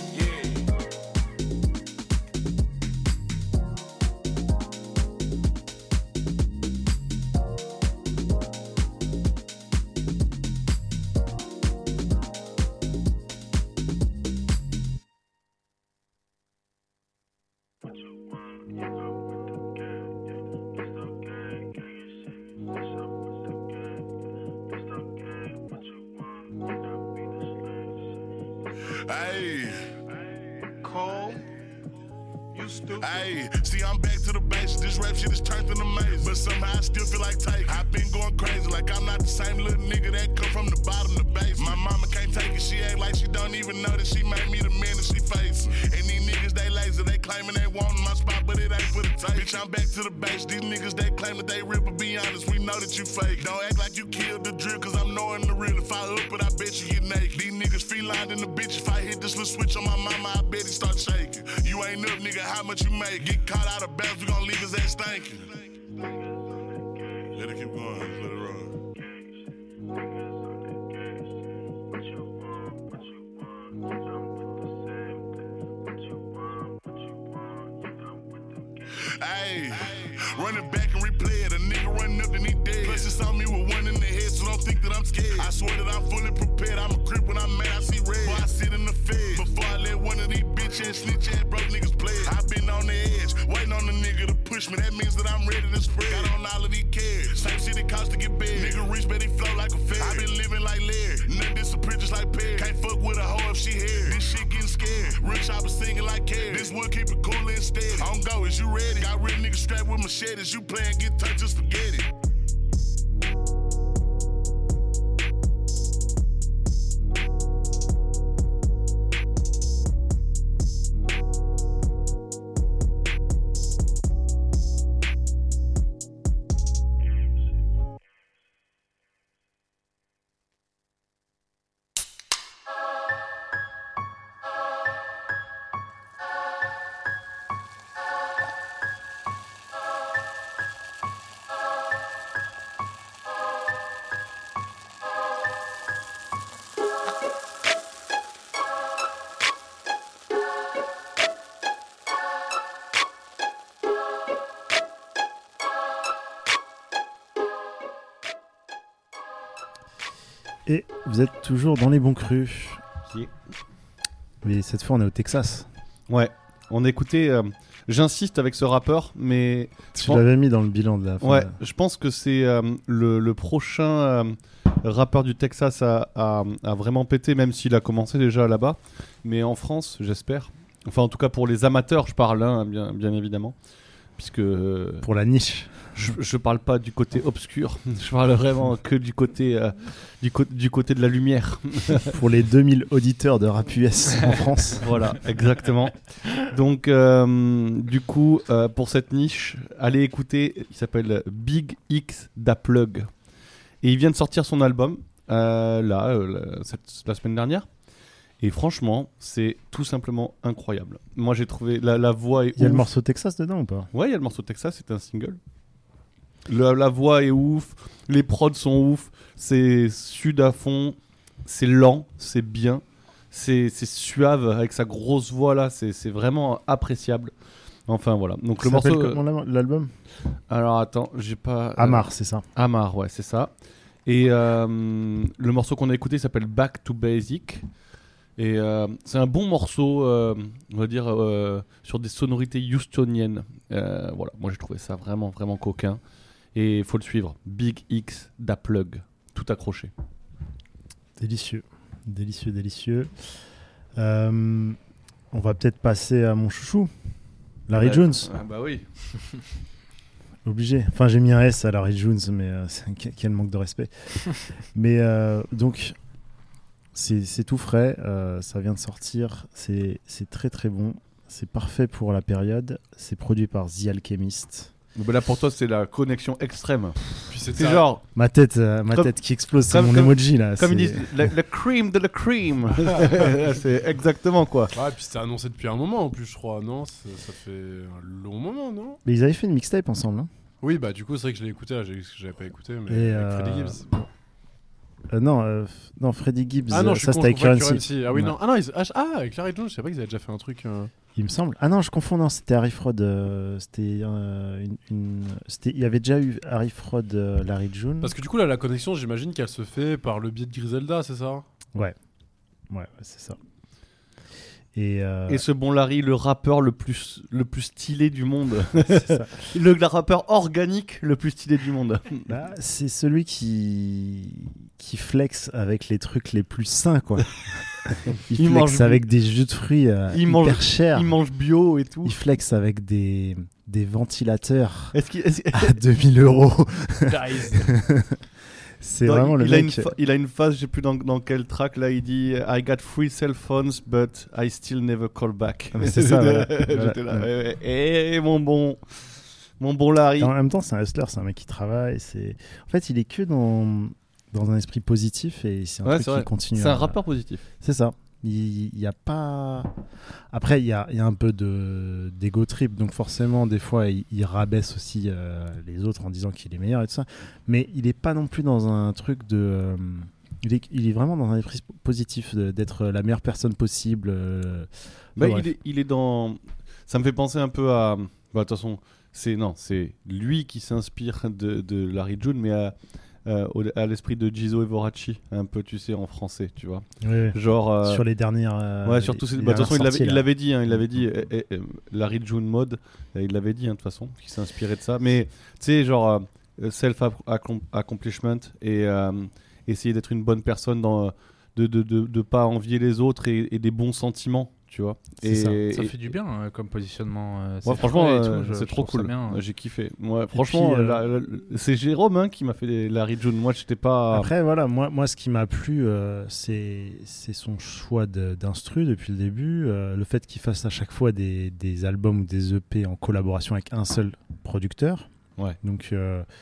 Hey, Cole, you stupid. Hey, see, I'm back to the basics. This rap shit is turned into maze, but somehow I still feel like take. I've been going crazy, like I'm not the same little nigga that come from the bottom to base. My mama can't take it. She act like she don't even know that she made me the man that she facing. And these niggas, they lazy. They claiming they want my spot, but it ain't for the tape. Bitch, I'm back to the base. These niggas, they claim that they real, but be honest, we know that you fake. Don't act like you killed the drill, cause I'm knowing the real. If I up it, I bet you get naked. These niggas feline in the bitch. If I hit this little switch on my mama, I bet he start shaking. You ain't up, nigga, how much you make? Get caught out of bounds, we gon' leave his ass stinking. Let it keep going, let it run. Hey, running back and replay it. A nigga running up and he dead. Plus it's on me with one in the head, so don't think that I'm scared. I swear that I'm fully prepared. I'm a creep when I'm mad, I see red. Before I sit in the fed, before I let one of these bitch ass snitch ass broke niggas play it. I been on the edge, waiting on the nigga to push me. That means that I'm ready to spread. Got on all of these cares. Same shit it cost to get bed. Nigga rich, but he flow like a fed. I been living like Larry. Nothing disappear just like Perry. Can't fuck with a hoe if she here. This shit getting scared. Real chopper singing like Carrie. This would keep it cool and steady. On go, is you ready? Got real niggas strapped with machetes. You playing get touch, just forget it. Et vous êtes toujours dans les bons crus. Yeah. Mais cette fois, on est au Texas. Ouais, on écoutait. J'insiste avec ce rappeur, mais. Tu l'avais mis dans le bilan de la fin. Ouais, je pense que c'est le prochain rappeur du Texas à vraiment péter, même s'il a commencé déjà là-bas. Mais en France, j'espère. Enfin, en tout cas, pour les amateurs, je parle, hein, bien évidemment. puisque Pour la niche. je parle pas du côté obscur, je parle vraiment que du côté de la lumière. Pour les 2000 auditeurs de Rap US en France. Voilà, exactement. Donc, du coup, pour cette niche, allez écouter, il s'appelle Big X Da Plug. Et il vient de sortir son album, la semaine dernière. Et franchement, c'est tout simplement incroyable. Moi, j'ai trouvé la voix est Il y a ouf. le morceau Texas dedans ou pas? Ouais, il y a le morceau Texas, c'est un single. La voix est ouf, les prods sont ouf, c'est sud à fond, c'est lent, c'est bien, c'est suave avec sa grosse voix là, c'est vraiment appréciable. Enfin voilà. Donc le Ça s'appelle morceau. comment l'album? Alors attends, j'ai pas. Amar, c'est ça. Amar, ouais, c'est ça. Et le morceau qu'on a écouté s'appelle Back to Basic. Et c'est un bon morceau, on va dire, sur des sonorités houstoniennes. Voilà, moi j'ai trouvé ça vraiment, vraiment coquin. Et il faut le suivre. Big X Da Plug. Tout accroché. Délicieux. Délicieux, délicieux. On va peut-être passer à mon chouchou, Larry Jones. Ah bah oui. Obligé. Enfin, j'ai mis un S à Larry Jones, mais quel manque de respect. Mais donc, c'est tout frais. Ça vient de sortir. C'est très très bon. C'est parfait pour la période. C'est produit par The Alchemist. Bah là pour toi c'est la connexion extrême. Puis C'est ça. genre Ma tête qui explose, c'est comme- mon emoji là. comme ils c'est- disent la cream de la cream. C'est exactement quoi. Ouais, puis c'était annoncé depuis un moment en plus, je crois, non? Ça fait un long moment, non? Mais ils avaient fait une mixtape ensemble, hein. Oui, bah du coup, c'est vrai que je l'ai écouté, là, j'avais pas écouté, mais Et, avec Freddie Gibbs. Non, Freddie Gibbs, Ah non, je ça suis c'était avec Currency. Ah oui, Ouais. non. Avec Larry Jones, je sais pas qu'ils avaient déjà fait un truc. Il me semble. Ah non, je confonds, non, c'était Harry Fraud. C'était il y avait déjà eu Harry Fraud, Larry Jones. Parce que du coup, là, la connexion, j'imagine qu'elle se fait par le biais de Griselda, c'est ça? Ouais, c'est ça. Et ce bon Larry, le rappeur le plus stylé du monde. c'est ça. Le rappeur organique le plus stylé du monde. Bah, c'est celui qui flex avec les trucs les plus sains, quoi. Il mange flex avec des jus de fruits Il hyper mange- chers. Il mange bio et tout. Il flex avec des ventilateurs Est-ce qu'il à 2000 €. C'est Non, vraiment le il a mec. il a une phase, je sais plus dans quel track là, il dit I got 3 cell phones but I still never call back. Ah, mais c'est ça, voilà. J'étais là, Voilà. eh, mon bon Larry. Et en même temps, c'est un hustler, c'est un mec qui travaille. En fait, il est que dans un esprit positif et c'est un Ouais, truc c'est qui vrai. continue. C'est un rappeur positif. C'est ça. Il y a pas. Après, il y a un peu d'ego trip, donc forcément, des fois, il rabaisse aussi les autres en disant qu'il est meilleur et tout ça. Mais il est pas non plus dans un truc de. Il est vraiment dans un esprit positif d'être la meilleure personne possible. Bah, bref. il est dans. Ça me fait penser un peu à. Bah, de toute façon, c'est lui qui s'inspire de Larry June, mais à l'esprit de Gizo Evorachi, un peu, tu sais, en français, tu vois. Ouais. Genre. Sur les dernières. Ouais, surtout. les Bah, de toute façon, dernières sorties, il là. l'avait dit, hein, il l'avait dit. Larry June Mode, il l'avait dit, hein, de toute façon, qu'il s'inspirait de ça. Mais, tu sais, genre, self-accomplishment et essayer d'être une bonne personne de pas envier les autres et des bons sentiments, tu vois. C'est ça. Ça fait du bien comme positionnement. Ouais, franchement, frais et tout, je c'est trop trouve ça cool. bien. J'ai kiffé. Ouais, franchement, puis, c'est Jérôme hein, qui m'a fait Larry June. Moi, j'étais pas. Après, voilà, moi ce qui m'a plu, c'est son choix d'instru depuis le début. Le fait qu'il fasse à chaque fois des albums ou des EP en collaboration avec un seul producteur. Ouais. Donc,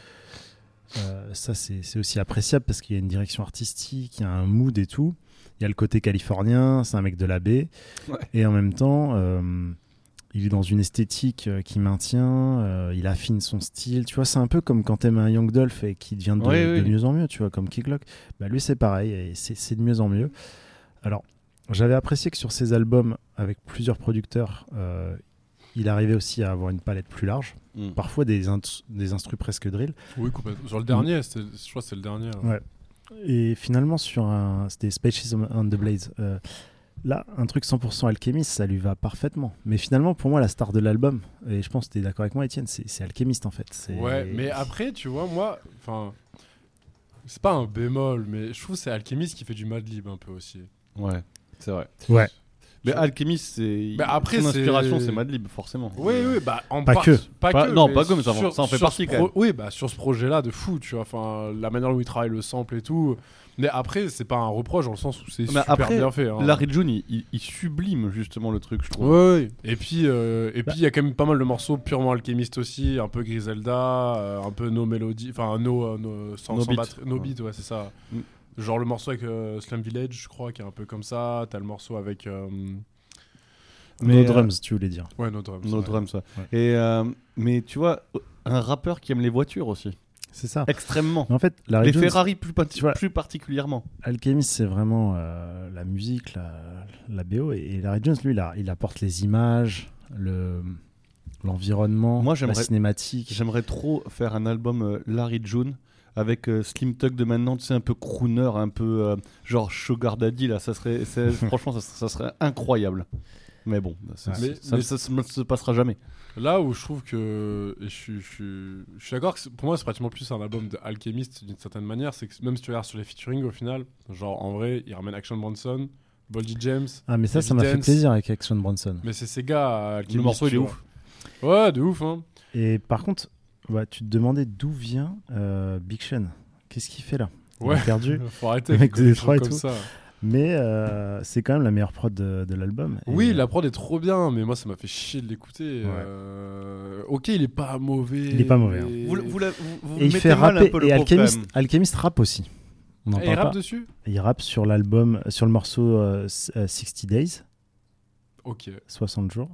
ça, c'est aussi appréciable parce qu'il y a une direction artistique, il y a un mood et tout. Il y a le côté californien, c'est un mec de la baie. Ouais. Et en même temps, il est dans une esthétique qui maintient, il affine son style. Tu vois, c'est un peu comme quand t'aimes un Young Dolph et qui devient de mieux en mieux, tu vois, comme Kid Lock. Bah, lui, c'est pareil, et c'est de mieux en mieux. Alors, j'avais apprécié que sur ses albums, avec plusieurs producteurs, il arrivait aussi à avoir une palette plus large. Parfois des instrus presque drill. Oui, complètement. Sur le dernier, je crois que c'est le dernier. Ouais. Et finalement, c'était Spaces on the Blaze. Là, un truc 100% Alchemist, ça lui va parfaitement. Mais finalement, pour moi, la star de l'album, et je pense que tu es d'accord avec moi, Étienne, c'est Alchemist en fait. Ouais, mais après, tu vois, moi, enfin, c'est pas un bémol, mais je trouve que c'est Alchemist qui fait du Madlib un peu aussi. Ouais, c'est vrai. Ouais. Mais Alchemist, c'est. Mais après, son inspiration, c'est Madlib, forcément. Oui, bah en Pas que. Non, pas que, mais ça en fait partie quand même. Oui, bah sur ce projet-là, de fou, tu vois. Enfin, la manière dont il travaille le sample et tout. Mais après, c'est pas un reproche dans le sens où c'est super bien fait. Hein. Larry June, il sublime justement le truc, je trouve. Ouais. Et puis, il y a quand même pas mal de morceaux purement alchimistes aussi, un peu Griselda, un peu No Melody, enfin sans batterie, No Beat, ouais, c'est ça. Genre le morceau avec Slum Village, je crois, qui est un peu comme ça. T'as le morceau avec. No Drums, tu voulais dire. Ouais, No Drums. No Drums, ouais. Et mais tu vois, un rappeur qui aime les voitures aussi. C'est ça. Extrêmement. Mais en fait, les Ferrari plus particulièrement. Alchemist, c'est vraiment la musique, la BO. Et Larry Jones, lui, il apporte les images, l'environnement, la cinématique. J'aimerais trop faire un album Larry June avec Slim Thug de maintenant, tu sais, un peu crooner, un peu genre Sugar Daddy. Là, franchement, ça serait incroyable. Mais bon, ça ne se passera jamais. Là où je trouve que. Et je suis d'accord que pour moi, c'est pratiquement plus un album de Alchemist d'une certaine manière. C'est que même si tu regardes sur les featuring au final, genre en vrai, il ramène Action Bronson, Boldy James. Ah, mais ça m'a fait plaisir avec Action Bronson. Mais c'est ces gars. Alchemist, le morceau, il est ouf. Ouais, de ouf. Hein. Et par contre, tu te demandais d'où vient Big Sean. Qu'est-ce qu'il fait là ? Il est perdu. Faut arrêter avec des Détroit et comme tout. Ça. Mais c'est quand même la meilleure prod de l'album. Oui, la prod est trop bien, mais moi ça m'a fait chier de l'écouter. Ouais. Ok, il est pas mauvais. Il est pas mauvais. Hein. Vous et il fait rapper. Et Alchemist rappe aussi. On en et parle il rappe pas. dessus. Et il rappe sur l'album, sur le morceau 60 Days. Ok. 60 jours.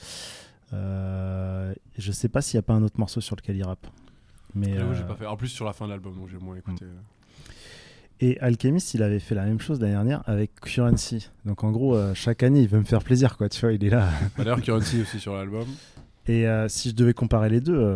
Je sais pas s'il y a pas un autre morceau sur lequel il rappe. Mais j'ai pas fait. En plus sur la fin de l'album, donc j'ai moins écouté. Et Alchemist, il avait fait la même chose l'année dernière avec Currency. Donc en gros, chaque année, il veut me faire plaisir, quoi. Tu vois, il est là. D'ailleurs, Currency aussi sur l'album. Et si je devais comparer les deux,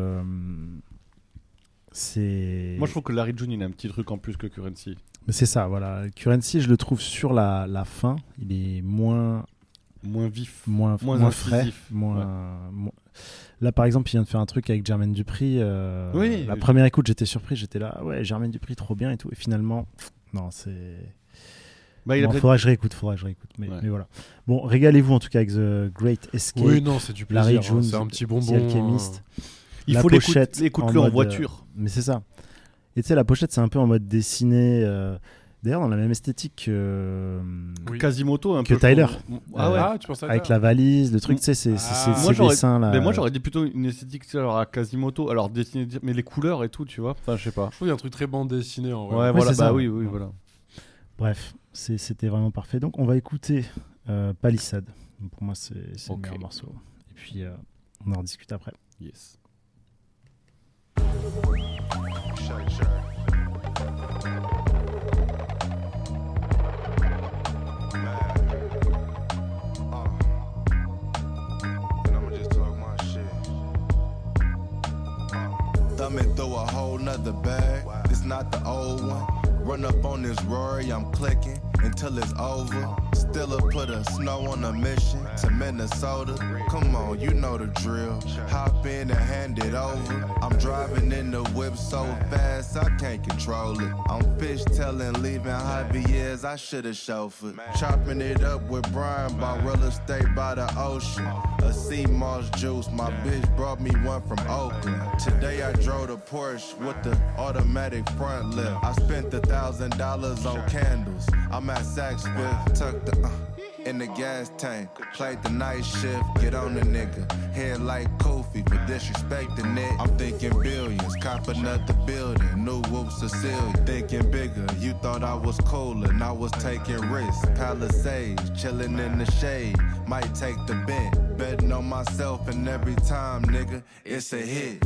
c'est. Moi, je trouve que Larry June, il a un petit truc en plus que Currency. Mais c'est ça, voilà. Currency, je le trouve sur la fin, il est moins vif, moins frais, Là, par exemple, il vient de faire un truc avec Jermaine Dupri. La première écoute, j'étais surpris. J'étais là, ouais, Jermaine Dupri, trop bien et tout. Et finalement, non, c'est. Faudra que je réécoute. Mais voilà. Bon, régalez-vous en tout cas avec The Great Escape. Oui, non, c'est du plaisir. Larry Jones, c'est un petit bonbon. Alchemist. Il faut l'écouter en voiture. Mais c'est ça. Et tu sais, la pochette, c'est un peu en mode dessiné. D'ailleurs, dans la même esthétique que Quasimoto, un que peu. Tyler. Tu penses à avec la valise, le truc, tu sais, c'est ces dessins là. Mais moi, j'aurais dit plutôt une esthétique à Quasimoto, alors dessiné, mais les couleurs et tout, tu vois. Enfin, je sais pas. Je trouve qu'il y a un truc très bande dessinée en vrai. Ouais, voilà, bah oui, voilà. Bref, c'était vraiment parfait. Donc, on va écouter Palisade. Pour moi, c'est le meilleur morceau. Et puis, on en rediscute après. Yes. Thumbing through a whole nother bag. This not the old one. Run up on this Rory, I'm clicking until it's over. Still put a snow on a mission to Minnesota. Come on, you know the drill. Hop in and hand it over. I'm driving in the whip so fast I can't control it. I'm fishtailing, leaving Javier's, I should've chauffeured. Chopping it up with Brian, bought real estate by the ocean. A sea moss juice, my bitch brought me one from Oakland. Today I drove the Porsche with the automatic front lift. I spent $1,000 on candles. I'm at Saks Fifth, tucked in the gas tank. Played the night shift, get on the nigga. Head like Kofi for disrespecting it. I'm thinking billions, copping up the building. New whoops Cecilia, thinking bigger. You thought I was cool and I was taking risks. Palisades, chilling in the shade. Might take the bent. Betting on myself and every time, nigga, it's a hit.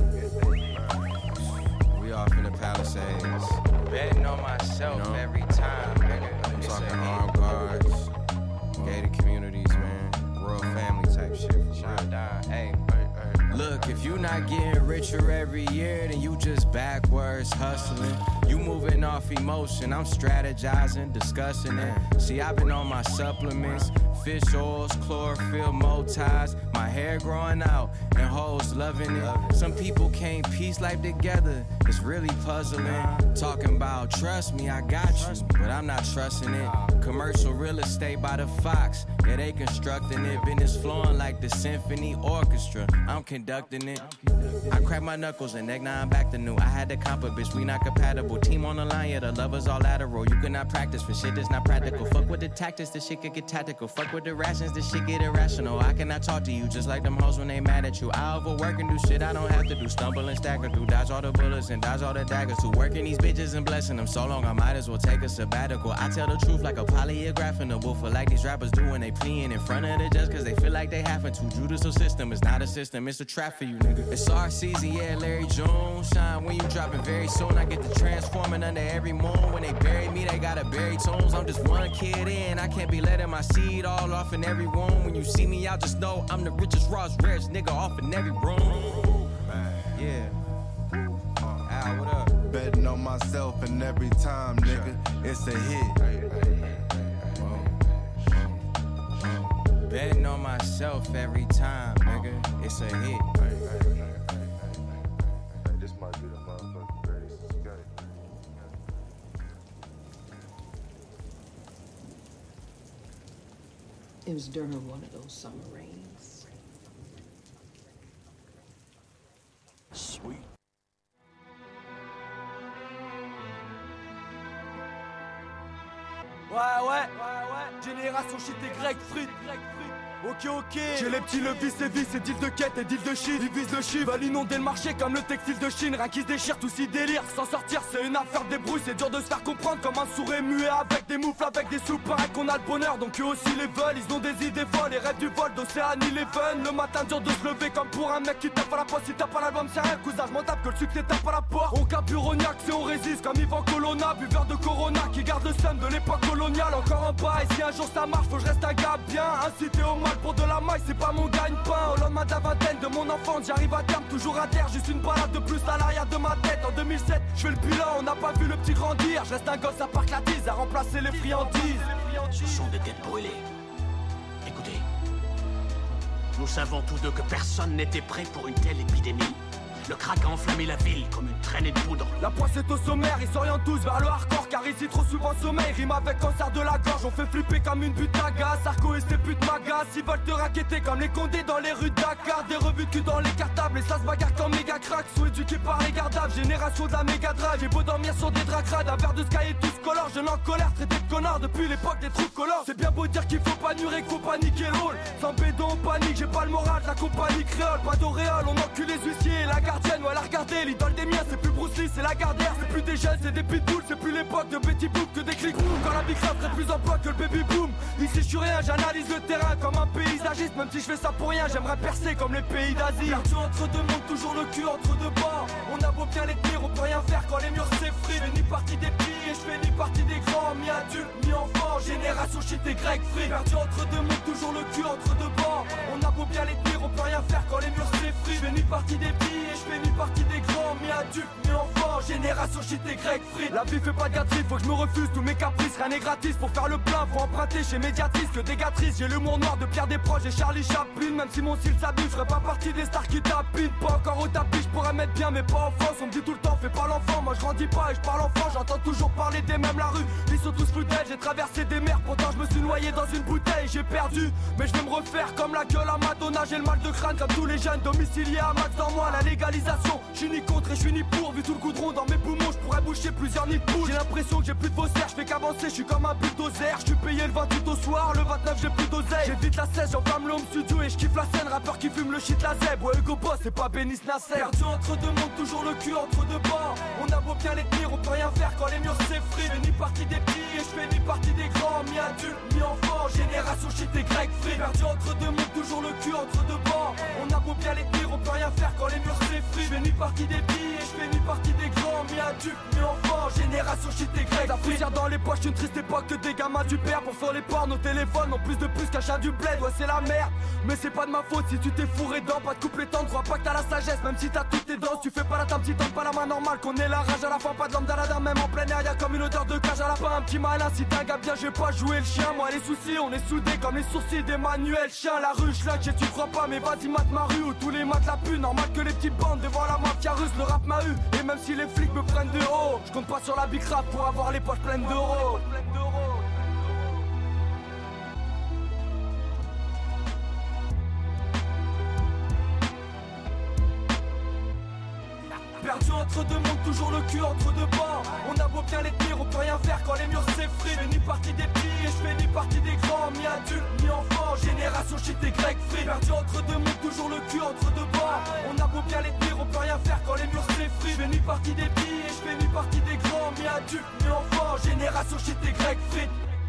We off in the Palisades. Betting on myself every time, nigga. I'm talking armed guards, gated communities, man. Royal family type shit. Hey. Look, if you not getting richer every year, then you just backwards hustling. You moving off emotion, I'm strategizing, discussing it. See, I've been on my supplements, fish oils, chlorophyll, Motize. My hair growing out and hoes loving it. Some people can't piece life together, it's really puzzling. Talking about trust me, I got you, but I'm not trusting it. Commercial real estate by the Fox, Yeah, they constructing it, business flowing like the symphony orchestra. I'm conducting it. I crack my knuckles and now I'm back to new. I had to comp a bitch, we not compatible. Team on the line, yeah, the lovers all lateral. You cannot practice for shit that's not practical. Fuck with the tactics, this shit could get tactical. Fuck with the rations, this shit get irrational. I cannot talk to you just like them hoes when they mad at you. I overwork and do shit I don't have to do. Stumble and stagger through, dodge all the bullets and dodge all the daggers. To working these bitches and blessing them so long I might as well take a sabbatical. I tell the truth like a polygraph in the woofer, like these rappers do when they pleading in front of the judge cause they feel like they having to. Judicial system is not a system, it's a trap for you nigga. It's our season, yeah, Larry Jones. Shine when you dropping very soon. I get to transforming under every moon. When they bury me, they gotta bury tones. I'm just one kid in, I can't be letting my seed all off in every wound. When you see me out, just know I'm the richest, rawest, rarest nigga off in every room. Yeah. Al, what up? Betting on myself and every time, nigga, it's a hit. Betting on myself every time, nigga, it's a hit. This might be the motherfucking greatest escape. It was during one of those summer rains. Sweet. Ouais, génération shit et grec frites. Ok, j'ai les petits levis et vis, et deal de quête et deal de shit. Ils visent le chiffre, veulent inonder le marché comme le textile de Chine. Rien qui se déchire, tout si délire. S'en sortir, c'est une affaire de débrouille. C'est dur de se faire comprendre comme un sourd et muet. Avec des moufles, avec des sous, pareil qu'on a le bonheur. Donc eux aussi les veulent, ils ont des idées folles. Les rêves du vol d'Océanie, les fun. Le matin, dur de se lever comme pour un mec qui tape à la poste. Si tape pas l'album, c'est rien, cousin. J'm'en tape que le succès tape à la porte. On caburoniaque, c'est on résiste comme Yvan Colonna. Buveur de Corona qui garde le seum de l'époque coloniale. Encore en bas, et si un jour ça marche, faut que je reste un gars bien. Incité au mal pour de la maille, c'est pas mon gagne-pain. Au lendemain de la vingtaine de mon enfance, j'arrive à terme, toujours à terre. Juste une balade de plus à l'arrière de ma tête. En 2007, je fais le bilan, on n'a pas vu le petit grandir. Je reste un gosse à part que la tise, à remplacer les friandises. Ce sont des têtes brûlées. Écoutez, nous savons tous deux que personne n'était prêt pour une telle épidémie. Le crack a enflammé la ville comme une traînée de poudre. La poisse est au sommaire, ils s'orientent tous vers le hardcore. Car ici trop souvent sommeil, rime avec cancer de la gorge. On fait flipper comme une butte d'agace. Sarko et ses putes m'agacent. Ils veulent te raqueter comme les condés dans les rues de Dakar. Des revues de cul dans les cartables. Et ça se bagarre comme méga crack. Sont éduqués par les gardables, génération de la méga drive. J'ai beau dormir sur des draps crades, un verre de sky et tous color. Je en colère, traité de connard depuis l'époque des trous colors. C'est bien beau dire qu'il faut pas nurer, qu'il faut paniquer le rôle. Sans bédon, on panique, j'ai pas le moral de la compagnie créole. Pas d'auréole, on encule les huissiers et la gardienne, ouais, la regarder. L'idole des miens, c'est plus Bruce Lee, c'est la Gardère. C'est plus des jeunes, c'est des pitbulls. C'est plus l'époque de Betty Boop que des clics. Quand la big rap ferait plus en poids que le baby boom. Ici, je suis rien, j'analyse le terrain comme un paysagiste. Même si je fais ça pour rien, j'aimerais percer comme les pays d'Asie. Perdu entre deux mondes, toujours le cul entre deux bords. On a beau bien les tenir, on peut rien faire quand les murs s'effritent. Je fais ni partie des petits et je fais ni partie des grands. Mi adulte, mi enfant, génération shit et grec free. Perdu entre deux mondes, toujours le cul entre deux bords. On a beau bien les tenir, on peut rien faire quand les murs s'effritent. Je fais ni partie des petits et je fais ni partie des grands. Mi adulte, mi enfant, génération shit et grec free. La vie fait pas de gâterie, faut que je me refuse tous mes caprices. Rien n'est gratis pour faire le plein, faut emprunter chez Médiatrice que des gâteries. J'ai l'humour noir de Pierre Desproges et Charlie Chaplin. Même si mon style s'abîme, je ferais pas partie des stars qui tapinent. Pas encore au tapis, je pourrais mettre bien mais pas en France. On me dit tout le temps, fais pas l'enfant, moi je grandis pas et je parle enfant. J'entends toujours parler des mêmes la rue, ils sont tous fidèles. J'ai traversé des mers, pourtant je me suis noyé dans une bouteille. J'ai perdu, mais je vais me refaire comme la gueule à Madonna. J'ai le mal de crâne comme tous les jeunes domiciliés à max dans moi. La légalisation, je suis ni contre et je suis ni pour. Vu tout le goudron dans mes poumons, je pourrais boucher plusieurs nids de poules. J'ai l'impression que j'ai plus de faussaires, je fais qu'avancer, je suis comme un bulldozer. Je suis payé le 28 au soir, le 29 j'ai plus d'oseille. J'évite la 16, j'enflamme le home studio et je kiffe la scène. Rappeur qui fume le shit la zeb, ouais Hugo Boss c'est pas Bénis Nasser. Perdu entre deux mondes, toujours le cul entre deux bords. On a beau bien les tenir, on peut rien faire quand les murs s'effritent. Je fais ni partie des petits et je fais ni partie des grands. Mi adulte, mi enfant, génération shit et grec free. Perdu entre deux mondes, toujours le cul entre deux bords. On a beau bien les tenir, on peut rien faire quand les murs s'effritent. Je fais ni partie des petits et je fais ni partie des grands. Mi adulte, mi enfant, génération shit et grec. La poussière dans les poches, une triste époque que des gamins du père. Pour faire les ports, nos téléphones ont plus de puces qu'un chat du bled. Ouais c'est la merde, mais c'est pas de ma faute si tu t'es fourré dedans. Pas de couplet tendre, crois pas que t'as la sagesse. Même si t'as toutes tes dents, tu fais pas la petit temps, pas la main normale. Qu'on ait la rage à la fin, pas de l'homme d'Aladin. Même en plein air, y'a comme une odeur de cage à la fin. Un petit malin, si t'es un gars bien, je vais pas jouer le chien. Moi les soucis, on est soudés comme les sourcils d'Emmanuel Chien. La ruche là, tu crois pas, mais vas-y mate ma rue. Où tous les maths la pu, normal que les petites bandes devant la mafia russe. Le rap m'a eu, et même si les flics me prennent de haut, je compte pas sur la big rap pour avoir les poches pleines d'euros. Perdu entre deux mondes, toujours le cul entre deux bords. On a beau bien les tenir, on peut rien faire quand les murs s'effritent. Je fais ni partie des petits et je fais ni partie des grands. Ni adultes, ni enfants, génération shit et grec free. Perdu entre deux mondes, toujours le cul entre deux bords. On a beau bien les tenir, on peut rien faire quand les murs s'effritent. Je fais ni partie des petits et je fais ni partie des grands. Ni adultes, ni enfants, génération shit et grec free.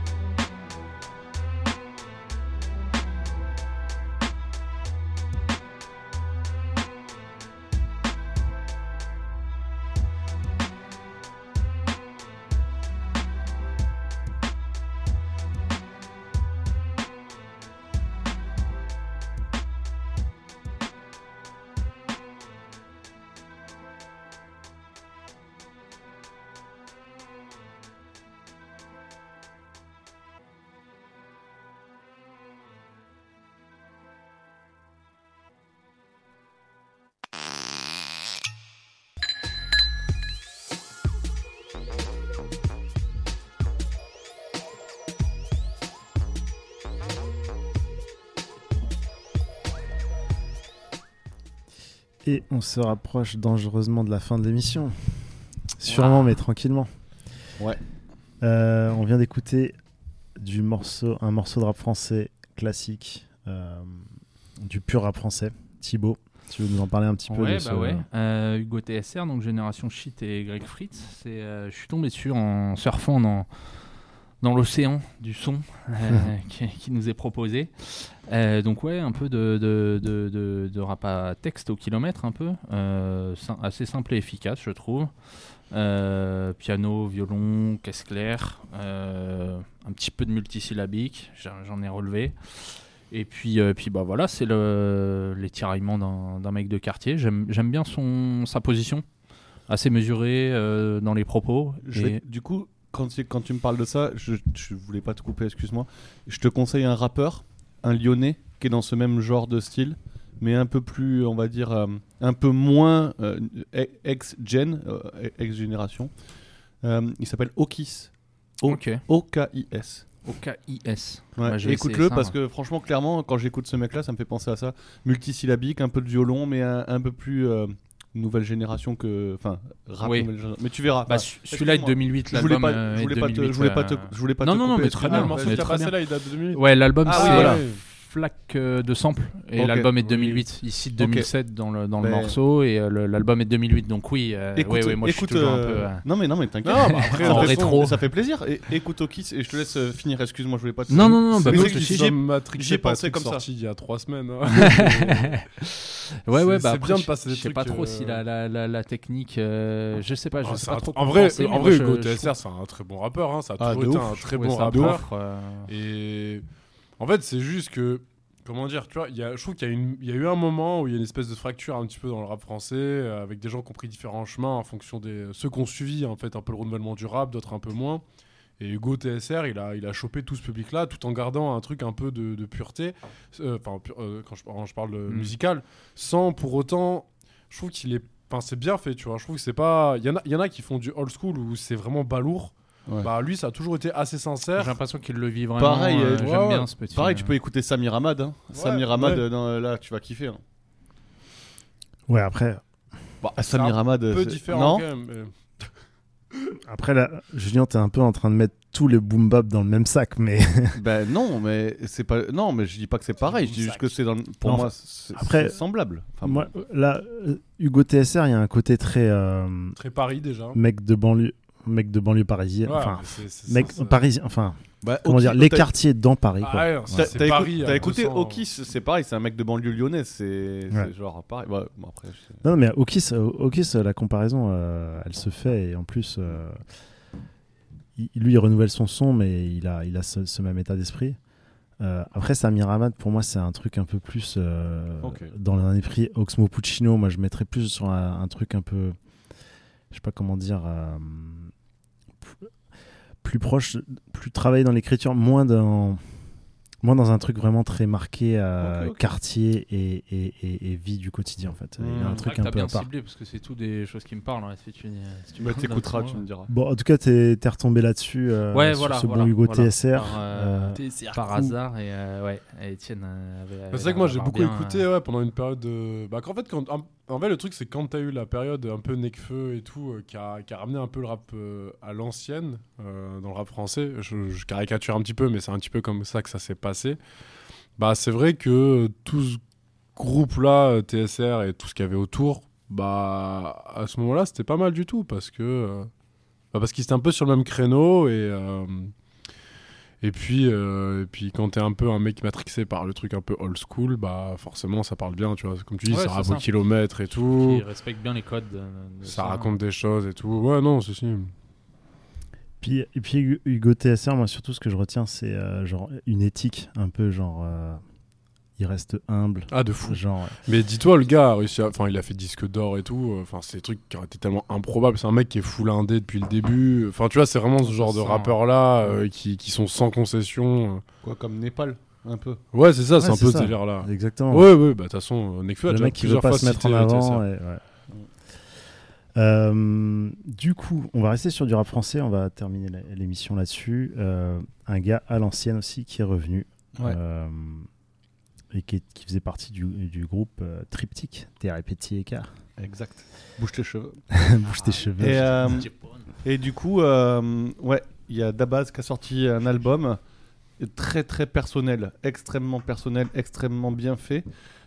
Et on se rapproche dangereusement de la fin de l'émission. Sûrement, mais tranquillement. Ouais. On vient d'écouter un morceau de rap français classique, du pur rap français. Thibaut, tu veux nous en parler un petit peu de ce... Ouais. Hugo TSR, donc Génération Shit et Greg Fritz. Je suis tombé dessus en surfant dans l'océan du son qui nous est proposé. Donc ouais, un peu de rap à texte au kilomètre, un peu. Assez simple et efficace, je trouve. Piano, violon, caisse claire, un petit peu de multisyllabique, j'en ai relevé. Et puis bah voilà, c'est les tiraillements d'un mec de quartier. J'aime bien sa position, assez mesurée dans les propos. Du coup, quand tu me parles de ça, je voulais pas te couper, excuse-moi. Je te conseille un rappeur, un Lyonnais, qui est dans ce même genre de style, mais un peu plus, on va dire, un peu moins ex-génération. Il s'appelle Okis. Ok. O-K-I-S. O-K-I-S. Ouais, Ouais, écoute-le parce que franchement, clairement, quand j'écoute ce mec-là, ça me fait penser à ça. Multisyllabique, un peu de violon, mais un peu plus nouvelle génération que. Enfin, rap Oui. nouvelle génération. Mais tu verras. Bah, celui-là est de 2008, l'album est de 2008. Je voulais pas te Non, couper, mais très bien. Le morceau mais qui a très passé bien. là, il date de 2008. Ouais, l'album Ah c'est oui, voilà. Flaque de sample et Ok. l'album est de 2008. Il cite 2007 dans le Mais- morceau et l'album est de 2008. Donc oui, moi je suis toujours un peu. Non mais t'inquiète. Non, bah après, en ça fait- rétro. Ça fait plaisir. Écoute Okis et je te laisse finir. Excuse-moi, je voulais pas te. Non, bah, Mais pas c'est de que soucis. j'y ai pensé comme ça. sorti il y a 3 semaines. Ouais, bah c'est après, bien de passer des je sais trucs. pas trop si la technique. Je sais pas, je sais pas trop. En vrai, Hugo je TSR, c'est un très bon rappeur. Hein. Ça a Ah, toujours de été ouf. un très trouvais bon ça de rappeur. ouf, Et en fait, c'est juste que, comment dire, tu vois, je trouve qu'il y a eu un moment où il y a une espèce de fracture un petit peu dans le rap français, avec des gens qui ont pris différents chemins en fonction des ceux qui ont suivi en fait un peu le renouvellement du rap, d'autres un peu moins. Et Hugo TSR, il a chopé tout ce public-là, tout en gardant un truc un peu de pureté, quand je parle musical, sans pour autant, je trouve qu'il est, enfin c'est bien fait, tu vois. Je trouve que c'est pas, il y en a qui font du old school où c'est vraiment balourd. Ouais. Bah lui, ça a toujours été assez sincère. J'ai l'impression qu'il le vit vraiment. Pareil, J'aime bien ce petit. Pareil, tu peux écouter Samir Hamad. Hein. Samir Hamad, là, tu vas kiffer. Hein. Ouais, après, Bah, Samir Hamad, Un peu c'est- différent non quand même. après là, Julien, t'es un peu en train de mettre tous les boom bap dans le même sac, mais Ben non, mais c'est pas. Non, mais je dis pas que c'est pareil. Je dis juste que c'est dans. Pour Non, moi, après, c'est semblable. Enfin, moi, là, Hugo TSR, il y a un côté très Très Paris déjà. mec de banlieue parisienne, Ouais, enfin c'est mec ça, parisien, enfin bah, comment Okis, dire, les t'as- quartiers dans Paris, quoi. Ah ouais, c'est Paris. T'as à écouté 200. Okis, c'est pareil, c'est un mec de banlieue lyonnaise, c'est genre pareil. Ouais, bon, après, Non, mais Okis, la comparaison, elle se fait, et en plus, lui, il renouvelle son son, mais il a ce même état d'esprit. Après, Samir Hamad, pour moi, c'est un truc un peu plus dans un esprit Oxmo Puccino. Moi, je mettrais plus sur un truc un peu, je sais pas comment dire, plus proche, plus travaillé dans l'écriture, moins dans un truc vraiment très marqué quartier et vie du quotidien, en fait. Il y a un truc un t'as peu bien à part. ciblé parce que c'est tout des choses qui me parlent. Si tu bah, t'écouteras, tu me diras. Bon, en tout cas, t'es retombé là-dessus, sur ce bon Hugo TSR. Par hasard, et Étienne avait. C'est vrai que moi j'ai beaucoup écouté pendant une période de. Bah, qu'en fait, En fait, le truc, c'est quand t'as eu la période un peu Nekfeu et tout, qui a ramené un peu le rap à l'ancienne, dans le rap français, je caricature un petit peu, mais c'est un petit peu comme ça que ça s'est passé. Bah, c'est vrai que tout ce groupe-là, TSR et tout ce qu'il y avait autour, bah, à ce moment-là, c'était pas mal du tout, parce qu'ils étaient un peu sur le même créneau, et puis quand t'es un peu un mec matrixé par le truc un peu old school, bah forcément ça parle bien, tu vois, comme tu dis, ça rappe au kilomètre et tout. Qui respecte bien les codes. Ça raconte des choses et tout. Ouais, non, c'est si. Et puis Hugo TSR, moi surtout ce que je retiens, c'est genre une éthique un peu genre. Il reste humble. Ah, de fou. Genre... Mais dis-toi, le gars a réussi il a fait disque d'or et tout. Enfin, c'est des trucs qui auraient été tellement improbables. C'est un mec qui est full indé depuis le début. Enfin, tu vois, c'est vraiment ce genre de rappeurs-là qui sont sans concession. Quoi, comme Népal, un peu. Ouais, c'est ça, c'est un peu ce délire-là. Exactement. Ouais, bah, de toute façon, Nekfeu a le déjà mec qui veut plusieurs pas fois se mettre en avant. Ouais. Du coup, on va rester sur du rap français. On va terminer l'émission là-dessus. Un gars à l'ancienne aussi qui est revenu. Ouais. Et qui faisait partie du groupe Triptyque, TRPTK. Exact. Bouge tes cheveux. Bouge tes cheveux. Et du coup, ouais, il y a Dabaz qui a sorti un album très très personnel, extrêmement bien fait,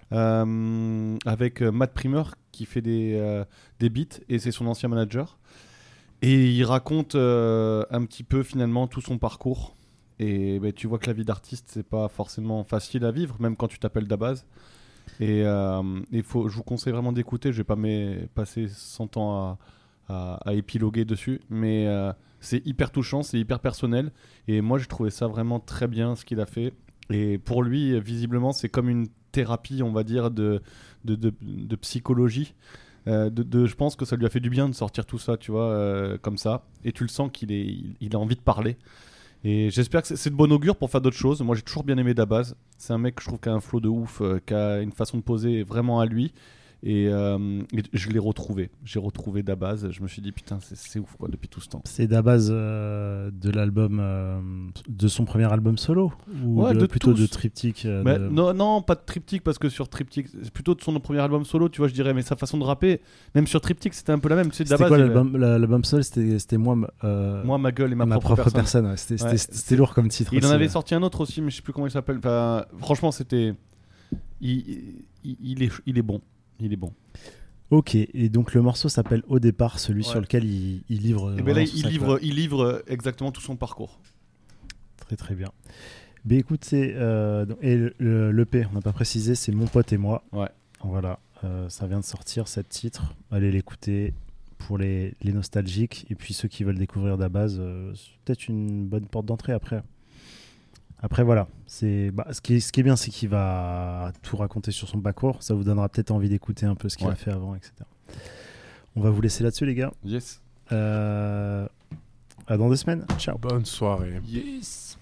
avec Matt Primer qui fait des beats et c'est son ancien manager. Et il raconte un petit peu finalement tout son parcours. Et bah, tu vois que la vie d'artiste, c'est pas forcément facile à vivre, même quand tu t'appelles Dabaz. Et je vous conseille vraiment d'écouter. Je vais pas passer 100 ans à épiloguer dessus, mais c'est hyper touchant, c'est hyper personnel. Et moi, j'ai trouvé ça vraiment très bien ce qu'il a fait. Et pour lui, visiblement, c'est comme une thérapie, on va dire, de psychologie. Je pense que ça lui a fait du bien de sortir tout ça, tu vois, comme ça. Et tu le sens qu'il a envie de parler. Et j'espère que c'est de bon augure pour faire d'autres choses. Moi j'ai toujours bien aimé Dabaz. C'est un mec que je trouve qui a un flow de ouf, qui a une façon de poser vraiment à lui. Et je l'ai retrouvé. J'ai retrouvé Dabaz. Je me suis dit putain c'est ouf quoi depuis tout ce temps. C'est Dabaz de l'album de son premier album solo ou ouais, plutôt de Triptyque Non, pas de Triptyque parce que sur Triptyque c'est plutôt de son premier album solo, tu vois, je dirais, mais sa façon de rapper, même sur Triptyque c'était un peu la même. Tu sais, c'était Dabaz, quoi l'album solo? C'était moi, ma gueule et ma propre personne. Ouais. C'était lourd comme titre. Il en avait sorti un autre aussi, mais je sais plus comment il s'appelle. Enfin, franchement, c'était. Il est bon. Il est bon. Ok, et donc le morceau s'appelle Au départ, celui sur lequel il livre. Et ben là, il livre exactement tout son parcours. Très très bien. Mais écoutez, et l'EP, on n'a pas précisé, c'est Mon pote et moi. Ouais. Voilà, ça vient de sortir, 7 titres. Allez l'écouter pour les nostalgiques et puis ceux qui veulent découvrir Dabaz, c'est peut-être une bonne porte d'entrée après. Après voilà, ce qui est bien, c'est qu'il va tout raconter sur son parcours. Ça vous donnera peut-être envie d'écouter un peu ce qu'il a fait avant, etc. On va vous laisser là-dessus les gars. Yes. À dans 2 semaines. Ciao. Bonne soirée. Yes.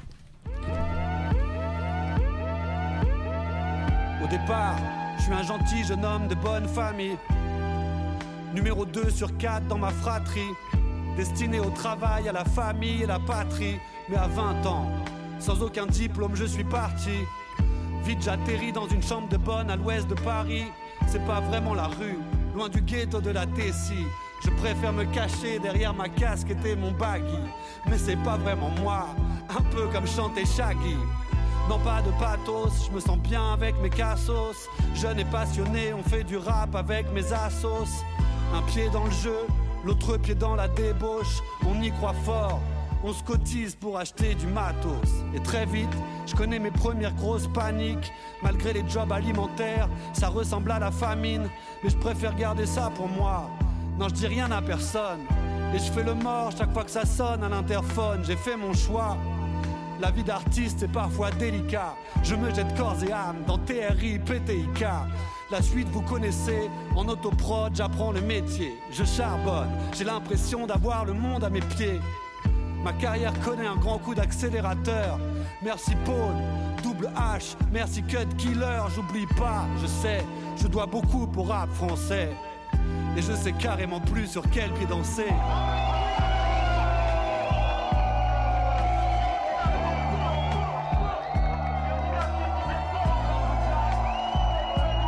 Au départ, je suis un gentil jeune homme de bonne famille. Numéro 2 sur 4 dans ma fratrie. Destiné au travail, à la famille et la patrie. Mais à 20 ans, sans aucun diplôme, je suis parti. Vite j'atterris dans une chambre de bonne à l'ouest de Paris. C'est pas vraiment la rue, loin du ghetto de la Tessie. Je préfère me cacher derrière ma casquette et mon baggy. Mais c'est pas vraiment moi, un peu comme chantait Shaggy. Non pas de pathos, je me sens bien avec mes cassos. Jeune et passionné, on fait du rap avec mes assos. Un pied dans le jeu, l'autre pied dans la débauche. On y croit fort, on se cotise pour acheter du matos. Et très vite, je connais mes premières grosses paniques. Malgré les jobs alimentaires, ça ressemble à la famine. Mais je préfère garder ça pour moi. Non, je dis rien à personne. Et je fais le mort chaque fois que ça sonne à l'interphone. J'ai fait mon choix. La vie d'artiste est parfois délicat. Je me jette corps et âme dans TRI, PTIK. La suite vous connaissez, en autoprod j'apprends le métier. Je charbonne, j'ai l'impression d'avoir le monde à mes pieds. Ma carrière connaît un grand coup d'accélérateur. Merci Paul, double H, merci Cut Killer. J'oublie pas, je sais, je dois beaucoup pour rap français. Et je sais carrément plus sur quel pied danser.